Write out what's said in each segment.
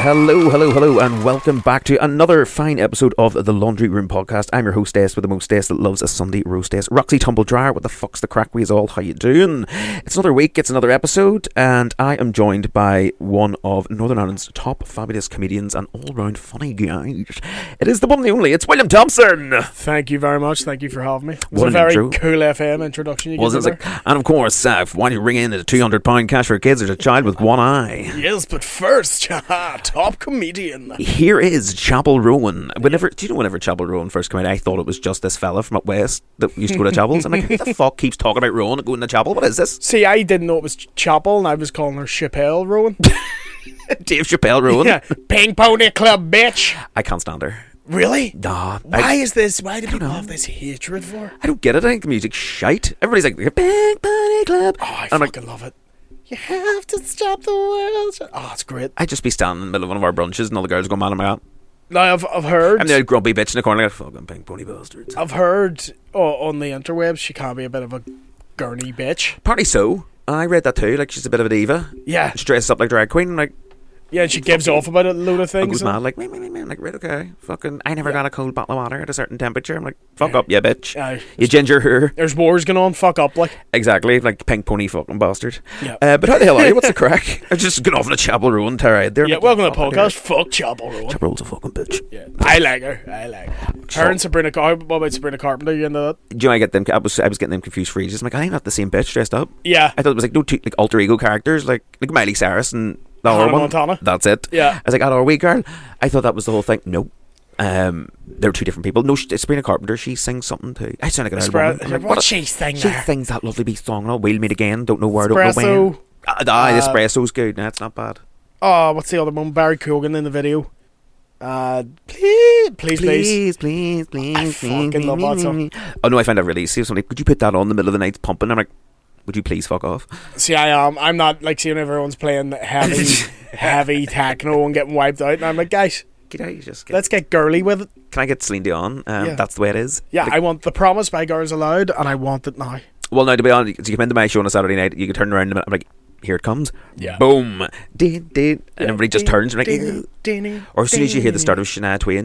Hello, and welcome back to another fine episode of the Laundry Room Podcast. I'm your hostess with the mostess that loves a Sunday roastess, Roxy Tumbledryer. What the fuck's the crack with all? How you doing? It's another week, it's another episode, and I am joined by one of Northern Ireland's top fabulous comedians and all-round funny guys. It is the one and the only, it's William Thompson! Thank you very much, thank you for having me. It was What a an very intro. cool FM introduction you Was gave it me there. like, and of course, why don't you ring in at £200 cash for kids? There's a child with one eye. Yes, but first, top comedian. Here is Chapel Rowan. Do you know whenever Chapel Rowan first came out, I thought it was just this fella from up west that used to go to chapels. I'm like, who the fuck keeps talking about Rowan and going to chapel? What is this? See, I didn't know it was Chapel, and I was calling her Chappelle Rowan. Dave Chappelle Rowan? Yeah, Ping Pony Club, bitch. I can't stand her. Really? Nah. Why do people have this hatred for? I don't get it. I think the music's shite. Everybody's like, Big Bunny Club. Oh, I I'm like, fucking love it. You have to stop the world. Oh, it's great. I'd just be standing in the middle of one of our brunches and all the girls go, man, oh my god. Now, I've heard... I'm the grumpy bitch in the corner like, fucking pink pony bastards. I've heard on the interwebs she can be a bit of a gurney bitch. Apparently so. I read that too. Like, she's a bit of a diva. Yeah. She dresses up like drag queen. Like, Yeah, and she gives off about a load of I things. goes mad like, man, like, right, okay. Fucking, I never got a cold bottle of water at a certain temperature. I'm like, fuck up, you bitch. You ginger. There's wars going on, fuck up, like. Exactly, like pink pony fucking bastard. Yeah. But how the hell are you? What's the crack? I just got off on a Chapel Rowan tirade there. Yeah, Like, welcome to the fuck podcast. Fuck Chapel Rowan. Chapel Rowan's a fucking bitch. Yeah. I like her. Her and Sabrina Carpenter. What about Sabrina Carpenter? You into that? Do you know I get them? I was getting them confused for ages. I'm like, I'm not the same bitch dressed up. Yeah. I thought it was like no two like alter ego characters, like Miley Cyrus and the other Hannah one. Montana. That's it. Yeah. I was like, oh, wee girl. I thought that was the whole thing. No. They're two different people. No, Sabrina Carpenter, she sings something too. I sound like an old woman. I'm like, What's she singing? She sings that lovely beat song. I'll We'll Meet Again. Don't know where. Don't know when. Espresso. The espresso's good. Nah, it's not bad. Oh, what's the other one? Barry Keoghan in the video. Please. I fucking love that song. Oh no, I found that really easy. Somebody, could you put that on in the middle of the night pumping? I'm like, would you please fuck off? See, I am. I'm not like seeing everyone's playing heavy techno and getting wiped out. And I'm like, guys, let's get girly with it. Can I get Celine Dion? Yeah. That's the way it is. Yeah, Like, I want The Promise by Girls Aloud, and I want it now. well, now to be honest, you come into my show on a Saturday night, you can turn around and I'm like, here it comes. Yeah. Boom. And everybody just turns and like, or as soon as you hear the start of Shania Twain,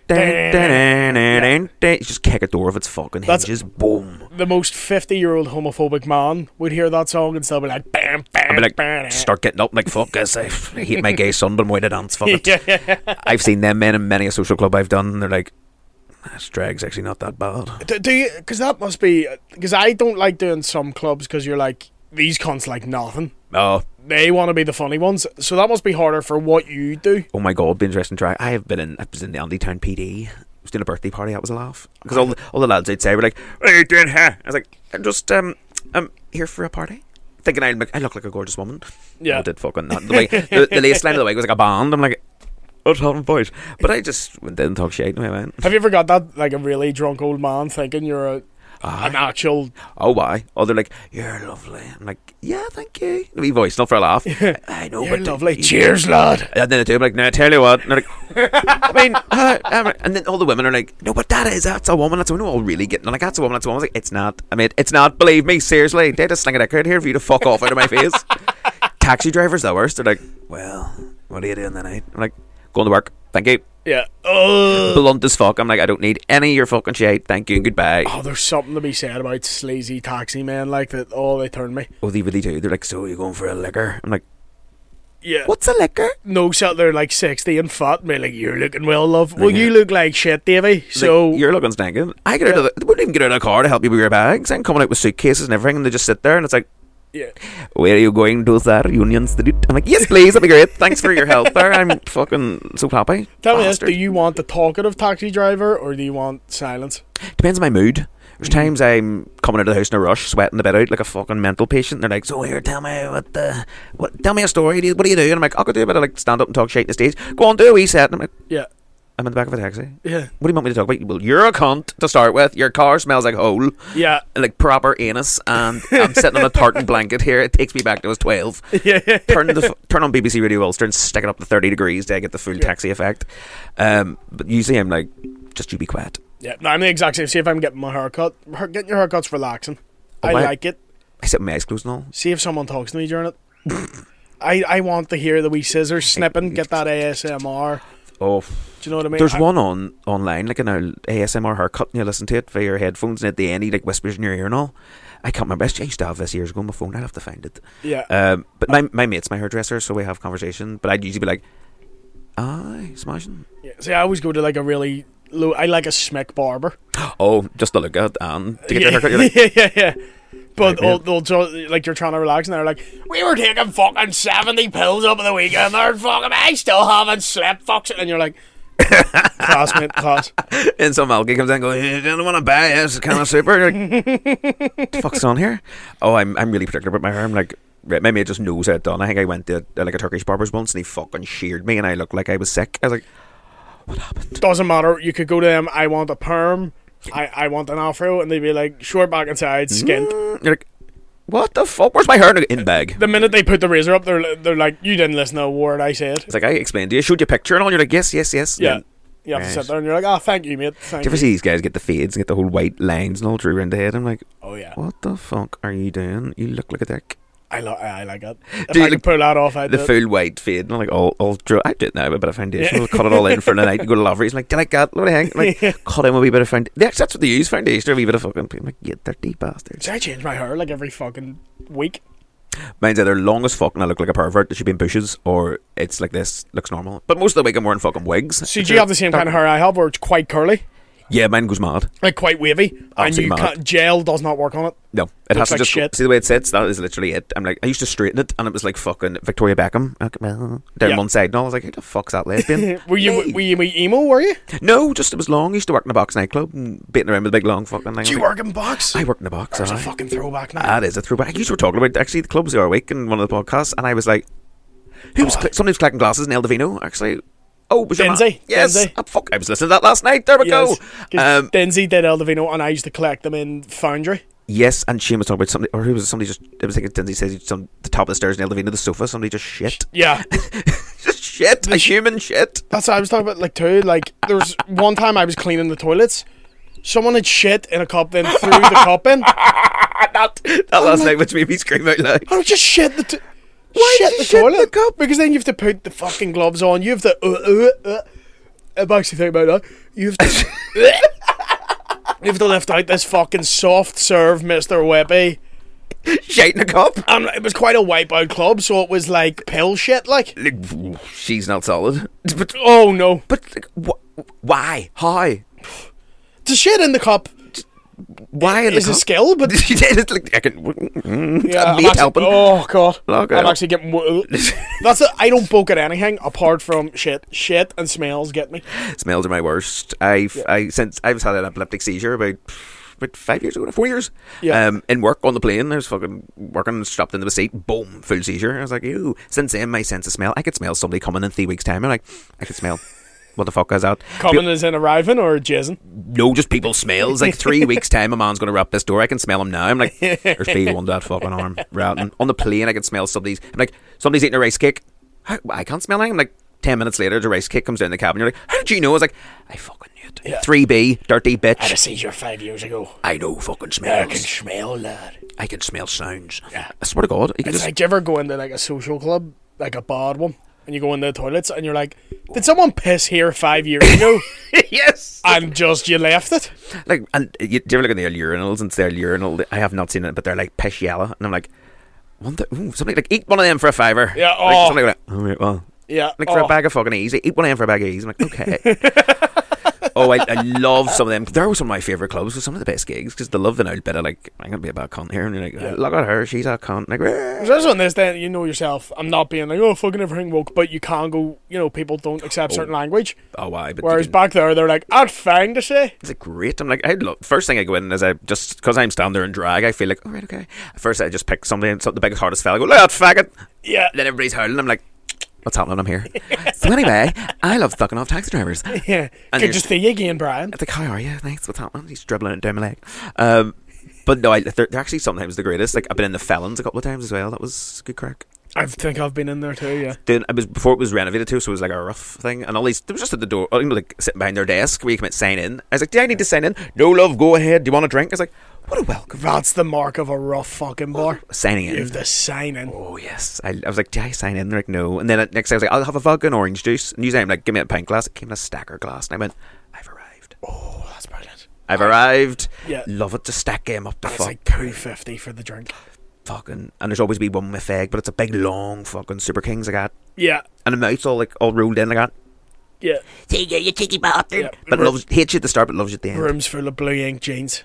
you just kick a door of its fucking hinges. Boom. The most 50-year-old homophobic man would hear that song and still be like, bam, bam, I'd be like, bam. start getting up like, fuck this. I hate my gay son, but I'm way to dance. Fuck it. Yeah. I've seen them men in many a social club I've done, and they're like, this drag's actually not that bad. Do you? Because that must be. Because I don't like doing some clubs because you're like, these cunts like nothing. Oh, They want to be the funny ones. So that must be harder for what you do. oh my god, be interesting drag. I was in the Andytown PD. I was doing a birthday party. That was a laugh because all the lads I'd say were like, "What are you doing here?" I was like, "I'm just I'm here for a party." Thinking I look like a gorgeous woman. Yeah. I did fucking not. The latest line of the week was like a band. I'm like, what's happening, boys? But I just didn't talk shit. No, I went. Have you ever got that, like a really drunk old man thinking you're an actual... Oh, why? Oh, they're like, you're lovely. I'm like, yeah, thank you. Wee voice, not for a laugh. I know, You're but lovely. Cheers, lad. And then I do, I'm like, no, I tell you what. And they're like, I mean, and then all the women are like, no, but that's a woman. That's a woman. We're all really getting. I'm like, that's a woman. That's a woman. I was like, it's not. I mean, it's not. Believe me, seriously. They just sling a dick out here for you to fuck off out of my face. Taxi drivers, the worst. They're like, well, what are you doing tonight? I'm like, going to work. Thank you. Yeah. Blunt as fuck. I'm like, I don't need any of your fucking shit. Thank you and goodbye. Oh, there's something to be said about sleazy taxi men like that. Oh, they turn me. Oh, they really do. They're like, so you're going for a liquor? I'm like, Yeah. what's a liquor? No, so they're like 60 and fat. And be like, you're looking well, love. Well, you look like shit, Davey. So Like, you're looking stinking. I get out of they wouldn't even get out of the car to help you with your bags. I'm coming out with suitcases and everything, and they just sit there, and it's like, yeah. where are you going to, sir? Union Street? I'm like, yes, please, that'd be great. Thanks for your help there. I'm fucking so happy. Tell me this: Bastard. do you want the talkative taxi driver or do you want silence? Depends on my mood. There's times I'm coming out of the house in a rush, sweating the bit out like a fucking mental patient. And they're like, so here, tell me tell me a story. What do you do? And I'm like, I could do a bit of like stand up and talk shit in the stage. Go on, do a wee set. And I'm like, Yeah. I'm in the back of a taxi. Yeah. What do you want me to talk about? Well, you're a cunt to start with. Your car smells like hole. Yeah. Like proper anus, and I'm sitting on a tartan blanket here. It takes me back to I was 12. Yeah. Turn on BBC Radio Ulster and stick it up to 30 degrees to get the full taxi effect. But usually I'm like, just you be quiet. Yeah. No, I'm the exact same. See if I'm getting my haircut. Getting your haircut's relaxing. I like it. I sit with my eyes closed and all. See if someone talks to me during it. I want to hear the wee scissors snipping, get that ASMR. Oh, do you know what I mean? There's one online, like an ASMR haircut, and you listen to it via your headphones, and at the end he like whispers in your ear and all. I can't remember. I used to have this years ago on my phone. I'll have to find it. Yeah. But my mate's my hairdresser, so we have conversation. But I'd usually be like, aye, smashing. Yeah. See, I always go to like a really low. I like a smick barber. Oh, just to look at and to get your haircut. You're like, yeah. But they'll like you're trying to relax, and they're like, "We were taking fucking 70 pills up in the weekend. They're fucking. I still haven't slept. Fuck." And you're like, "Class, mate, class." And some algae comes in and goes, "You don't want to buy this kind of super." You're like, what the fuck's on here? Oh, I'm really particular about my hair. I'm like, my mate just knows how it's done. I think I went to like a Turkish barber's once, and he fucking sheared me, and I looked like I was sick. I was like, what happened? Doesn't matter. You could go to them. I want a perm. I want an afro, and they'd be like, short back and sides, skint. You're like, what the fuck? Where's my hair in bag? The minute they put the razor up, they're like, you didn't listen to a word I said. It's like, I explained to you, showed you a picture and all. You're like, yes. Yeah. You have to sit there and you're like, thank you, mate. Do you ever see these guys get the fades and get the whole white lines and all through around the head? I'm like, oh yeah. What the fuck are you doing? You look like a dick. I like it. If I could pull that off, I'd do the full white fade, and I'm like, all draw. I do it now with a bit of foundation. We'll cut it all in for the night and go to Loveries. I'm like, do you like that? What do you think? Like, cut in a wee bit of foundation. That's what they use, foundation, or a wee bit of fucking. I'm like, you dirty bastards. I change my hair like every fucking week. Mine's either long as fuck and I look like a pervert that should be in bushes, or it's like this, looks normal. But most of the week I'm wearing fucking wigs. So do you have the same kind of hair I have, where it's quite curly? Yeah, mine goes mad. Like quite wavy. And you can't, gel does not work on it. No, it has to like just shit. see the way it sits. That is literally it. I'm like, I used to straighten it, and it was like fucking Victoria Beckham down one side, and I was like, who the fuck's that lesbian? were you emo? Were you? No, just it was long. I used to work in a box nightclub and beating around with a big long fucking thing. Do you work in box? I work in a box. That's a fucking throwback now. That is a throwback. You were talking about actually the clubs the other week in one of the podcasts, and I was like, somebody was collecting glasses in El Divino actually. Oh, was your Denzi. Yes. Denzi. Oh, fuck, I was listening to that last night. There we go. Denzi did El Divino, and I used to collect them in Foundry. Yes, and Shane was talking about somebody, or who was somebody just, I was thinking Denzi says the top of the stairs in El Divino, the sofa, somebody just shit. Yeah. Just shit. A human shit. That's what I was talking about, like, too. Like, there was one time I was cleaning the toilets. Someone had shit in a cup, then threw the cup in. that last night, which made me scream out loud. I just shit the Why shit did the you shit toilet the cup? because then you have to put the fucking gloves on. You have to I'm actually thinking about that. You have to you have to lift out this fucking soft serve Mr. Whippy Shite in a cup. And it was quite a wipeout club, so it was like pill shit, like she's not solid. But oh no. But like, why? How? To shit in the cup. Why is a skill, but it's like I can. Yeah, helping. Oh god, okay. I'm actually getting. That's it. I don't poke at anything apart from shit. Shit and smells get me. Smells are my worst. Since I've had an epileptic seizure about 5 years ago, 4 years. Yeah. In work on the plane, I was fucking working, strapped into the seat, boom, full seizure. I was like, ew. Since then, my sense of smell, I could smell somebody coming in 3 weeks' time. I'm like, I could smell. What the fuck is that? Coming as in arriving or jizzing? No, just people smells. Like 3 weeks' time, a man's going to wrap this door. I can smell him now. I'm like, there's people on that fucking arm. Ratting. On the plane, I can smell somebody's. I'm like, somebody's eating a rice cake. I can't smell anything. I'm like, 10 minutes later, the rice cake comes down the cabin. You're like, how did you know? I was like, I fucking knew it. Yeah. 3B, dirty bitch. I had a seizure 5 years ago. I know fucking smells. I can smell, lad. I can smell sounds. Yeah. I swear to God. It's like, do you ever go into like a social club, like a bad one, and you go into the toilets and you're like, did someone piss here 5 years ago? Yes. And just you left it? Like, and do you ever look at their urinals, and it's their urinal, I have not seen it, but they're like piss yellow, and I'm like, somebody like, eat one of them for a $5. Yeah, oh. Like, somebody like, all right, well. Yeah. Like for a bag of fucking ease, eat one of them for a bag of ease. I'm like, okay. Oh, I love some of them. They're some of my favourite clubs with some of the best gigs because they love the old bit of like, I'm going to be a bad cunt here. And you're like, look at her, she's a cunt. Like, there's on this then, you know yourself, I'm not being like, oh, fucking everything woke, but you can go, you know, people don't accept certain language. Oh, why? But whereas back there, they're like, I'd fang to say. It's like, great. I'm like, first thing I go in is just because I'm standing there in drag, I feel like, all right, okay. First, I just pick something, the biggest, hardest fella, I go, look at that faggot. Yeah. Then everybody's howling. I'm like, what's happening? I'm here. So anyway, I love fucking off taxi drivers. Yeah. Good to see you again, Brian. It's like, how are you? Thanks. What's happening? He's dribbling it down my leg. But no, they're actually sometimes the greatest. Like, I've been in the Felons a couple of times as well. That was good crack. I think I've been in there too, yeah. Then it was before it was renovated too, so it was like a rough thing. And all these, they was just at the door, like sitting behind their desk where you come in, sign in. I was like, do I need to sign in? No, love, go ahead. Do you want a drink? I was like, what a welcome. That's the mark of a rough fucking bar. Signing in. You have to sign in. Oh, yes. I was like, do I sign in? They're like, no. And then next day I was like, I'll have a vodka and orange juice. And usually I'm like, give me a pint glass. It came in a stacker glass. And I went, I've arrived. Oh, that's brilliant. I've arrived. Yeah. Love it to stack game up the It's fuck. like $2.50 for the drink. Fucking, and there's always be one with egg, but it's a big long fucking Super Kings I got. Yeah. And the mouth's all like all rolled in like that. Yeah. See you cheeky bastard. Yeah. But hates you at the start, but loves you at the end. Rooms full of blue ink jeans.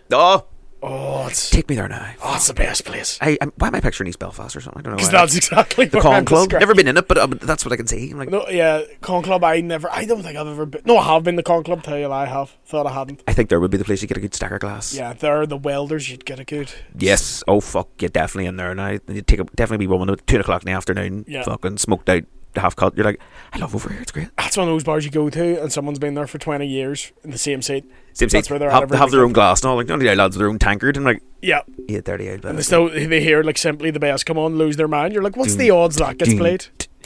Oh, it's take me there now. Oh, it's the best place. Why am I picturing East Belfast or something? I don't know. Because that's exactly the what Con I'm Club. describing. Never been in it, but that's what I can see. I'm like, no, yeah, Con Club. I don't think I've ever been. No, I have been to Con Club. Tell you, I have. Thought I hadn't. I think there would be the place you get a good stacker glass. Yeah, there are the welders. You'd get a good. Yes. Oh fuck, you're definitely in there now. You definitely be one at 2 o'clock in the afternoon. Yeah. Fucking smoked out, half cut. You're like, I love over here. It's great. That's one of those bars you go to, and someone's been there for 20 years in the same seat. Same That's seat. where they're Have at their own glass and all. Like, none of the lads with their own tankard. And like, yeah. 8:38. And they hear like Simply the Best come on, lose their mind. You're like, what's the odds that gets played?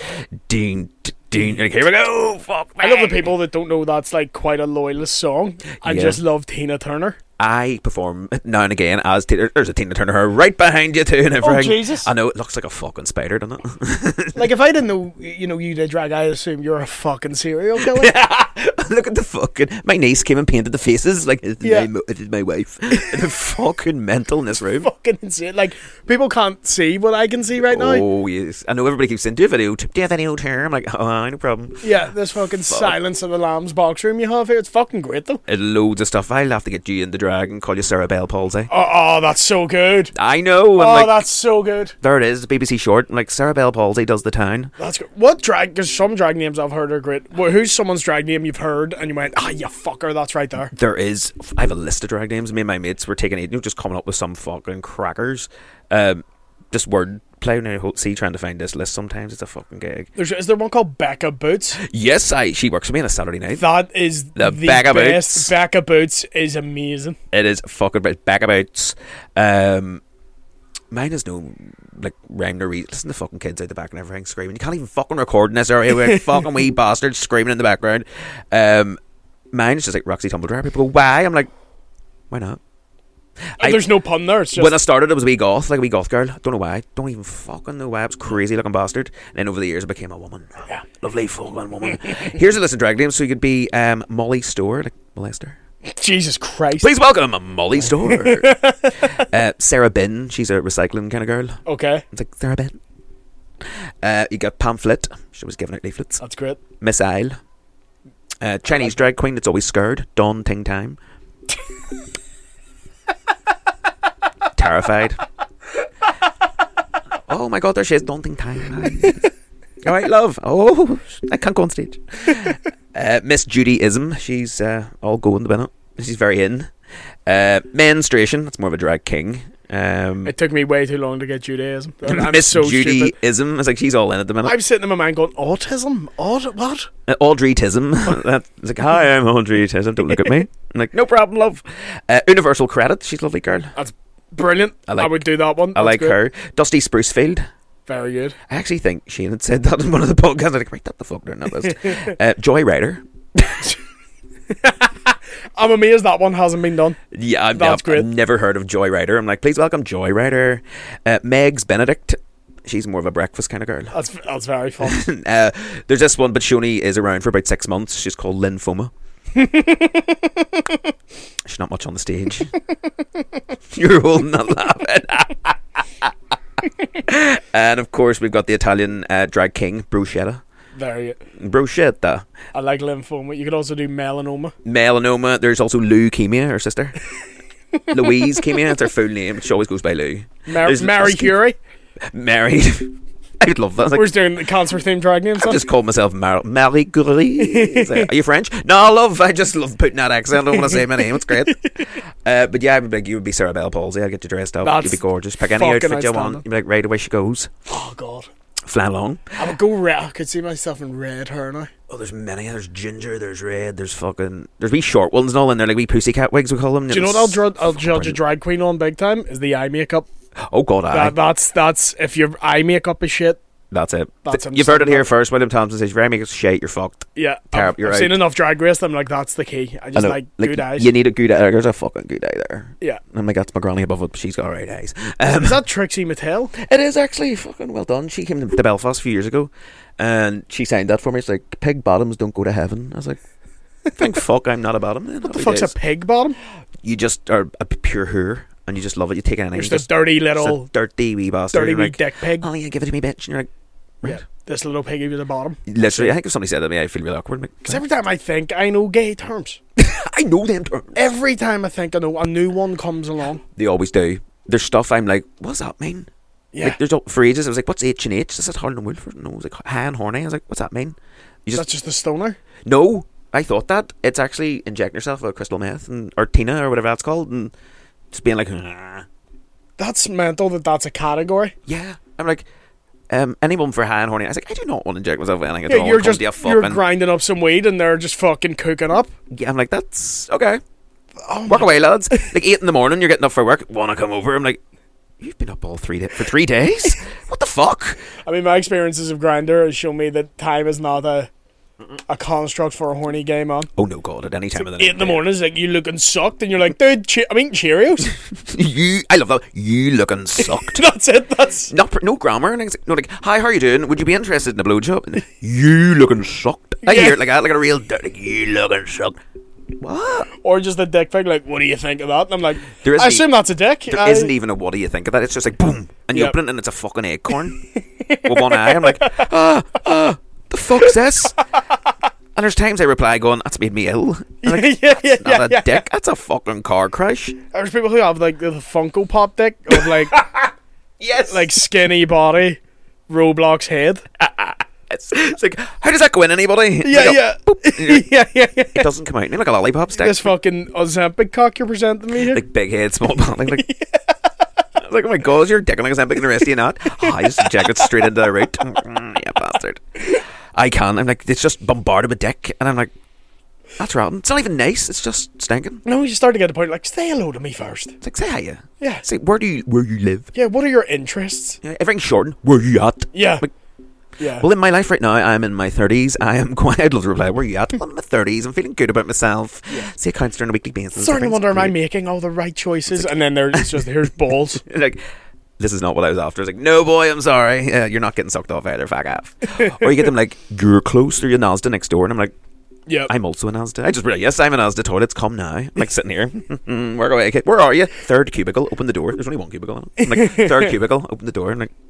Dean. Like, here we go. Fuck. I love the people that don't know that's like quite a loyalist song and Yeah. just love Tina Turner. I perform now and again as Tina. There's a Tina Turner right behind you too, and everything. Oh, Jesus. I know it looks like a fucking spider, doesn't it? Like, if I didn't know, you did drag, I'd assume you're a fucking serial killer. Look at the fucking. My niece came and painted the faces like it is my wife. They're fucking mental in this room. Fucking insane. Like, people can't see what I can see right now. Oh yes, I know everybody keeps saying, "Do you have any? Do you have any old hair?" I'm like, "Oh, no problem." Yeah, this fucking Silence of the Lambs box room you have here. It's fucking great though. Loads of stuff. I'll have to get you into drag and call you Sarah Bell Palsy. Oh, that's so good. I know. Oh, that's so good. There it is. BBC short. I'm like, Sarah Bell Palsy does the town. That's good. What drag? Because some drag names I've heard are great. Who's someone's drag name you've heard and you went, you fucker, that's right there. There is. I have a list of drag names. Me and my mates were taking it, just coming up with some fucking crackers. Just word play. Now, see, trying to find this list sometimes it's a fucking gig. Is there one called Becca Boots? Yes, she works for me on a Saturday night. That is the Becca best. Boots. Becca Boots is amazing. It is fucking Becca Boots. Mine is no like rhyme or reason. Listen to fucking kids out the back and everything screaming. You can't even fucking record in this area with fucking wee bastards screaming in the background. Mine is just like Roxy Tumbledore. People go, why? I'm like, why not? There's no pun there. It's just when I started, I was a wee goth girl. I don't know why. Don't even fucking know why. I was crazy looking bastard. And then over the years, I became a woman. Yeah. Lovely fucking woman. Here's a list of drag names. So you could be Molly Store, like molester. Jesus Christ. Please welcome Molly Store. Sarah Bin. She's a recycling kind of girl. Okay. It's like Sarah Bin. You got Pamphlet. She was giving out leaflets. That's great. Miss Isle. Chinese drag queen that's always scared. Dawn Ting Time. Terrified. Oh my god, there she is. Dawn Ting Time. Alright, love. Oh, I can't go on stage. Miss Judy Ism. She's all going the minute. She's very in. Menstruation. That's more of a drag king. It took me way too long to get Judaism. Miss so Judy stupid. Ism. It's like she's all in at the minute. I'm sitting in my mind going, autism? What? Audrey Tism. It's like, hi, I'm Audrey Tism. Don't look at me. I'm like, no problem, love. Universal Credit. She's a lovely girl. That's brilliant. I would do that one. I like her. Dusty Sprucefield. Very good. I actually think Shane had said that in one of the podcasts. I'm like, write that the fuck down that list. Joy Ryder. I'm amazed that one hasn't been done. Yeah, I've great. I've never heard of Joy Ryder. I'm like, please welcome Joy Ryder. Megs Benedict. She's more of a breakfast kind of girl. That's very fun. There's this one, but she only is around for about 6 months. She's called Lymphoma. She's not much on the stage. You're holding that laughing. And of course, we've got the Italian drag king, Bruschetta. Very good. Bruschetta. I like lymphoma. You could also do melanoma. Melanoma. There's also leukemia, her sister. Louise Chemia. That's her full name. She always goes by Lou. Mary Curie. Married. I would love that. Like, we're doing the cancer themed drag names. I just called myself Marie Curie. Like, are you French? No, love. I just love putting that accent. I don't want to say my name. It's great. But yeah, you would be Sarah Bell Palsy. I'd get you dressed up. You'd be gorgeous. Pick any outfit you want. You'd be like, right away she goes. Oh god. Fly along. I would go red. I could see myself in red hair now. Oh, there's many. There's ginger. There's red. There's wee short ones and all, and they're like wee pussycat wigs we call them. Do you know what I'll judge a drag queen on big time is the eye makeup. Oh god, that's if your eye makeup is shit, That's it. That's him You've heard it saying here that. first. William Thompson says, if you make us shit, you're fucked. Yeah, You're I've seen enough Drag Race. I'm like, that's the key. I just like good eyes. You need a good eye. There's a fucking good eye there. Yeah. I'm like, that's my granny above it, but she's got right eyes. Is that Trixie Mattel? It is actually fucking well done. She came to Belfast a few years ago, and she signed that for me. It's like, pig bottoms don't go to heaven. I was like, thank fuck I'm not a bottom. What the fuck's a pig bottom? You just are a pure whore, and you just love it. You take it anything. You're just a dirty little, dirty wee bastard. dirty You're wee like, dick pig. oh yeah, give it to me, bitch. And you're like, right. Yeah, this little piggy with a bottom. Literally, I think if somebody said that to me, I'd feel really awkward. Because every time I think I know gay terms, I know them terms. every time I think I know, a new one comes along. They always do. There's stuff I'm like, what does that mean? Yeah, Like, there's for ages I was like, what's H&H? This is Harlan and Wolford. No, I was like, high and horny. I was like, what's that mean? You that's just the stoner. No, I thought that. It's actually injecting yourself with crystal meth or Tina or whatever that's called, and just being like, That's mental. That's a category. yeah. I'm like, anyone for high and horny. I was like, I do not want to inject myself with anything at Yeah, all. you're It comes just to a you're fucking, grinding up some weed and they're just fucking cooking up. yeah, I'm like, that's okay. Oh Work away, lads. Like 8 a.m, you're getting up for work. Want to come over? I'm like, you've been up all for 3 days. What the fuck? I mean, my experiences of Grindr has shown me that time is not a construct for a horny gay man. Oh no, God! At any time of the 8 night. a.m, is like you looking sucked, and you're like, dude, I'm eating Cheerios. I love that. You looking sucked. That's it. That's No grammar. And no, like, hi, how are you doing? Would you be interested in a blowjob? And, you looking sucked. I Yeah. hear it like that, like a real dirt. Like, you looking sucked. What? or just a dick pic. Like, what do you think of that? And I'm like, There isn't I assume that's a dick. There isn't even a what do you think of that. It's just like boom, and you Yep. open it and it's a fucking acorn with one eye. I'm like, the fuck's this? And there's times I reply going, that's made me ill. I'm like, yeah, not a dick. That's a fucking car crash. There's people who have like the Funko Pop dick of like Yes. like skinny body, Roblox head. It's like, how does that go in anybody? Yeah, Like, yeah. boop, and you're like, yeah. It doesn't come out in like a lollipop stick. This fucking Ozempic cock you're presenting me here. Like big head, small body. I was like, oh my god, is your dick like a Zempic and the rest of you not? Oh, I just inject it straight into the root. Yeah, bastard. I can. I'm like, it's just bombarded with dick, and I'm like, that's rotten. It's not even nice. It's just stinking. No, you start to get to the point like, say hello to me first. It's like, say hiya. Yeah. It's like, where you live? Yeah, what are your interests? Yeah, everything's shortened. Where you at? Yeah. Like, Yeah. well, in my life right now, I'm in my 30s. I am quite. I'd love to reply, where you at? Well, I'm in my 30s. I'm feeling good about myself. Yeah. See accounts during a weekly basis. Starting to Everything's wonder, am I great. making all the right choices? And then there's just, here's balls. Like, this is not what I was after. It's like, no, boy, I'm sorry. You're not getting sucked off either. Fuck off. Or you get them like, you're close to your Asda next door, and I'm like, Yep. I'm also an Asda. I just realized, yes, I'm an Asda toilets. Come now. I'm like sitting here. Work away, kid. Where are you? Third cubicle. Open the door. There's only one cubicle in it. I'm like, third cubicle. Open the door. I'm like,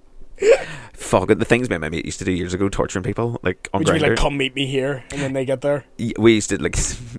fuck it. The things me and my mate used to do years ago, torturing people, like on Would you be Grindr. like, come meet me here? And then they get there. We used to like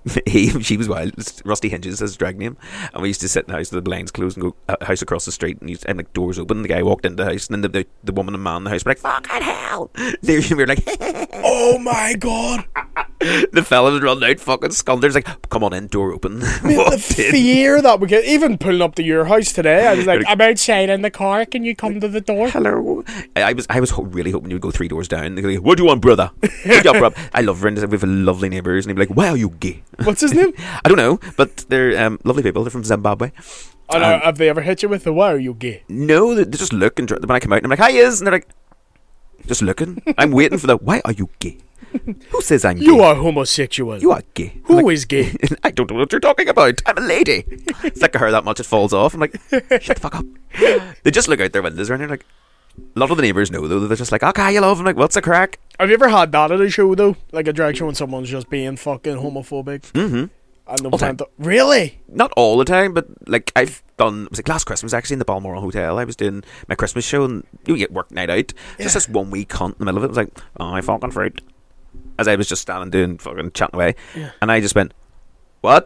she was wild. Rusty Hinges is his drag name, and we used to sit in the house with the blinds closed and go house across the street, and like doors open. And the guy walked into the house, and then the woman and man in the house were like, "Fucking hell!" We were like, Oh my god. the fella was running out, fucking scundered. Like, come on in, door open. The Walked in. fear that we get, even pulling up to your house today, I was like, I'm outside in the car, can you come to the door? Hello. I was really hoping you would go 3 doors down. They'd go, what do you want, brother? What you up, bruv? I love Brenda. We have lovely neighbours, and he'd be like, why are you gay? What's his name? I don't know, but they're lovely people. They're from Zimbabwe. I know, have they ever hit you with the why are you gay? No, they just look, and when I come out, and I'm like, hi, is, and they're like, just looking. I'm waiting for the, why are you gay? Who says I'm gay? You are homosexual. You are gay. I'm Who like, is gay? I don't know what you're talking about. I'm a lady. Flick her that much, it falls off. I'm like, shut the fuck up. They just look out their windows and they're like, a lot of the neighbours know though. They're just like, okay, you love. I'm like, what's the crack? Have you ever had that at a show though? Like a drag show and someone's just being fucking homophobic? Mm-hmm. And All the time. Really? Not all the time, but like I've done. It was like last Christmas actually in the Balmoral Hotel. I was doing my Christmas show and you get work night out. Just this one wee cunt in the middle of it was like, oh, I fucking fruit. As I was just standing doing fucking chatting away, and I just went, what?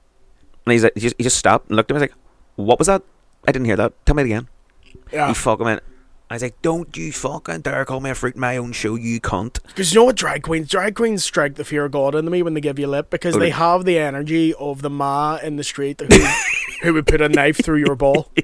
And he's like, he just stopped and looked at me. I was like, what was that? I didn't hear that. Tell me it again. Yeah. He fucking went. I was like, don't you fucking dare call me a fruit in my own show, you cunt. Because you know what drag queens strike the fear of God into me when they give you lip, because they have the energy of the ma in the street who would put a knife through your ball. Do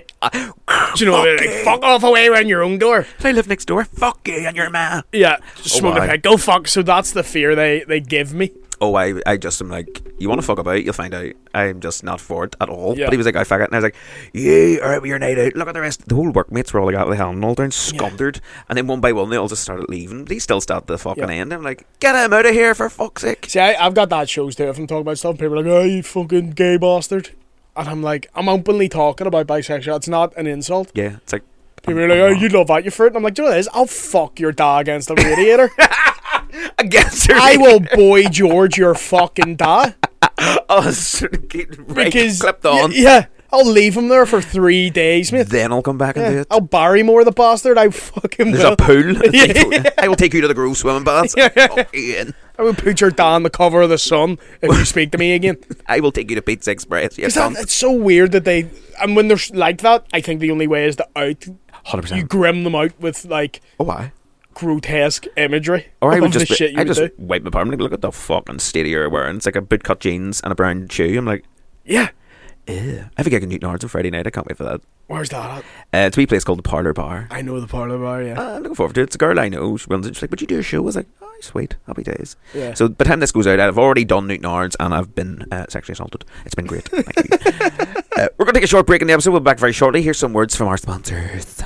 you know, like, fuck off away around your own door. I live next door. Fuck you and your man. Yeah, just smoke a my. pipe. Go fuck. So that's the fear they give me. Oh, I just am like, you want to fuck about, you'll find out. I'm just not for it at all. Yeah. But he was like, I fuck it. And I was like, yeah, alright, with your night out. Look at the rest. The whole workmates were all like, out the helm all down, scundered. And then one by one, they all just started leaving. But he still stood at the fucking end. I'm like, get him out of here, for fuck's sake. See, I've got that shows too. If I'm talking about stuff, people are like, oh, you fucking gay bastard. And I'm like, I'm openly talking about bisexual. It's not an insult. Yeah, it's like, People are like, oh, you love that, you fruit. And I'm like, do you know what it is? I'll fuck your dad against the radiator. against her. I will Boy George your fucking dad. Oh, sort of get right Because, clipped on. yeah, I'll leave him there for 3 days, mate. Then I'll come back and do it. I'll Barrymore the bastard. I fucking There's will. a pool. Yeah. I will take you to the gross swimming baths. Fuck Ian. I will put your dad on the cover of the Sun if you speak to me again. I will take you to Pizza Express. Yes, It's so weird that they... And when they're like that, I think the only way is to 100%. You grim them out with, like, Oh, why? grotesque imagery. Or I would of the just, shit you I would just do. wipe my palm and look at the fucking state of your wearing. It's like a bootcut jeans and a brown shoe. I'm like, Yeah. ew. I have a gig in Newton Arts on Friday night. I can't wait for that. Where's that at? It's a wee place called the Parlour Bar. I know the parlour bar, yeah. I'm looking forward to it. It's a girl I know. She runs it. She's like, would you do a show? I was like, oh, sweet. Happy days. Yeah. So by the time this goes out, I've already done Newton Arts and I've been sexually assaulted. It's been great. Thank you. We're going to take a short break in the episode. We'll be back very shortly. Here's some words from our sponsors.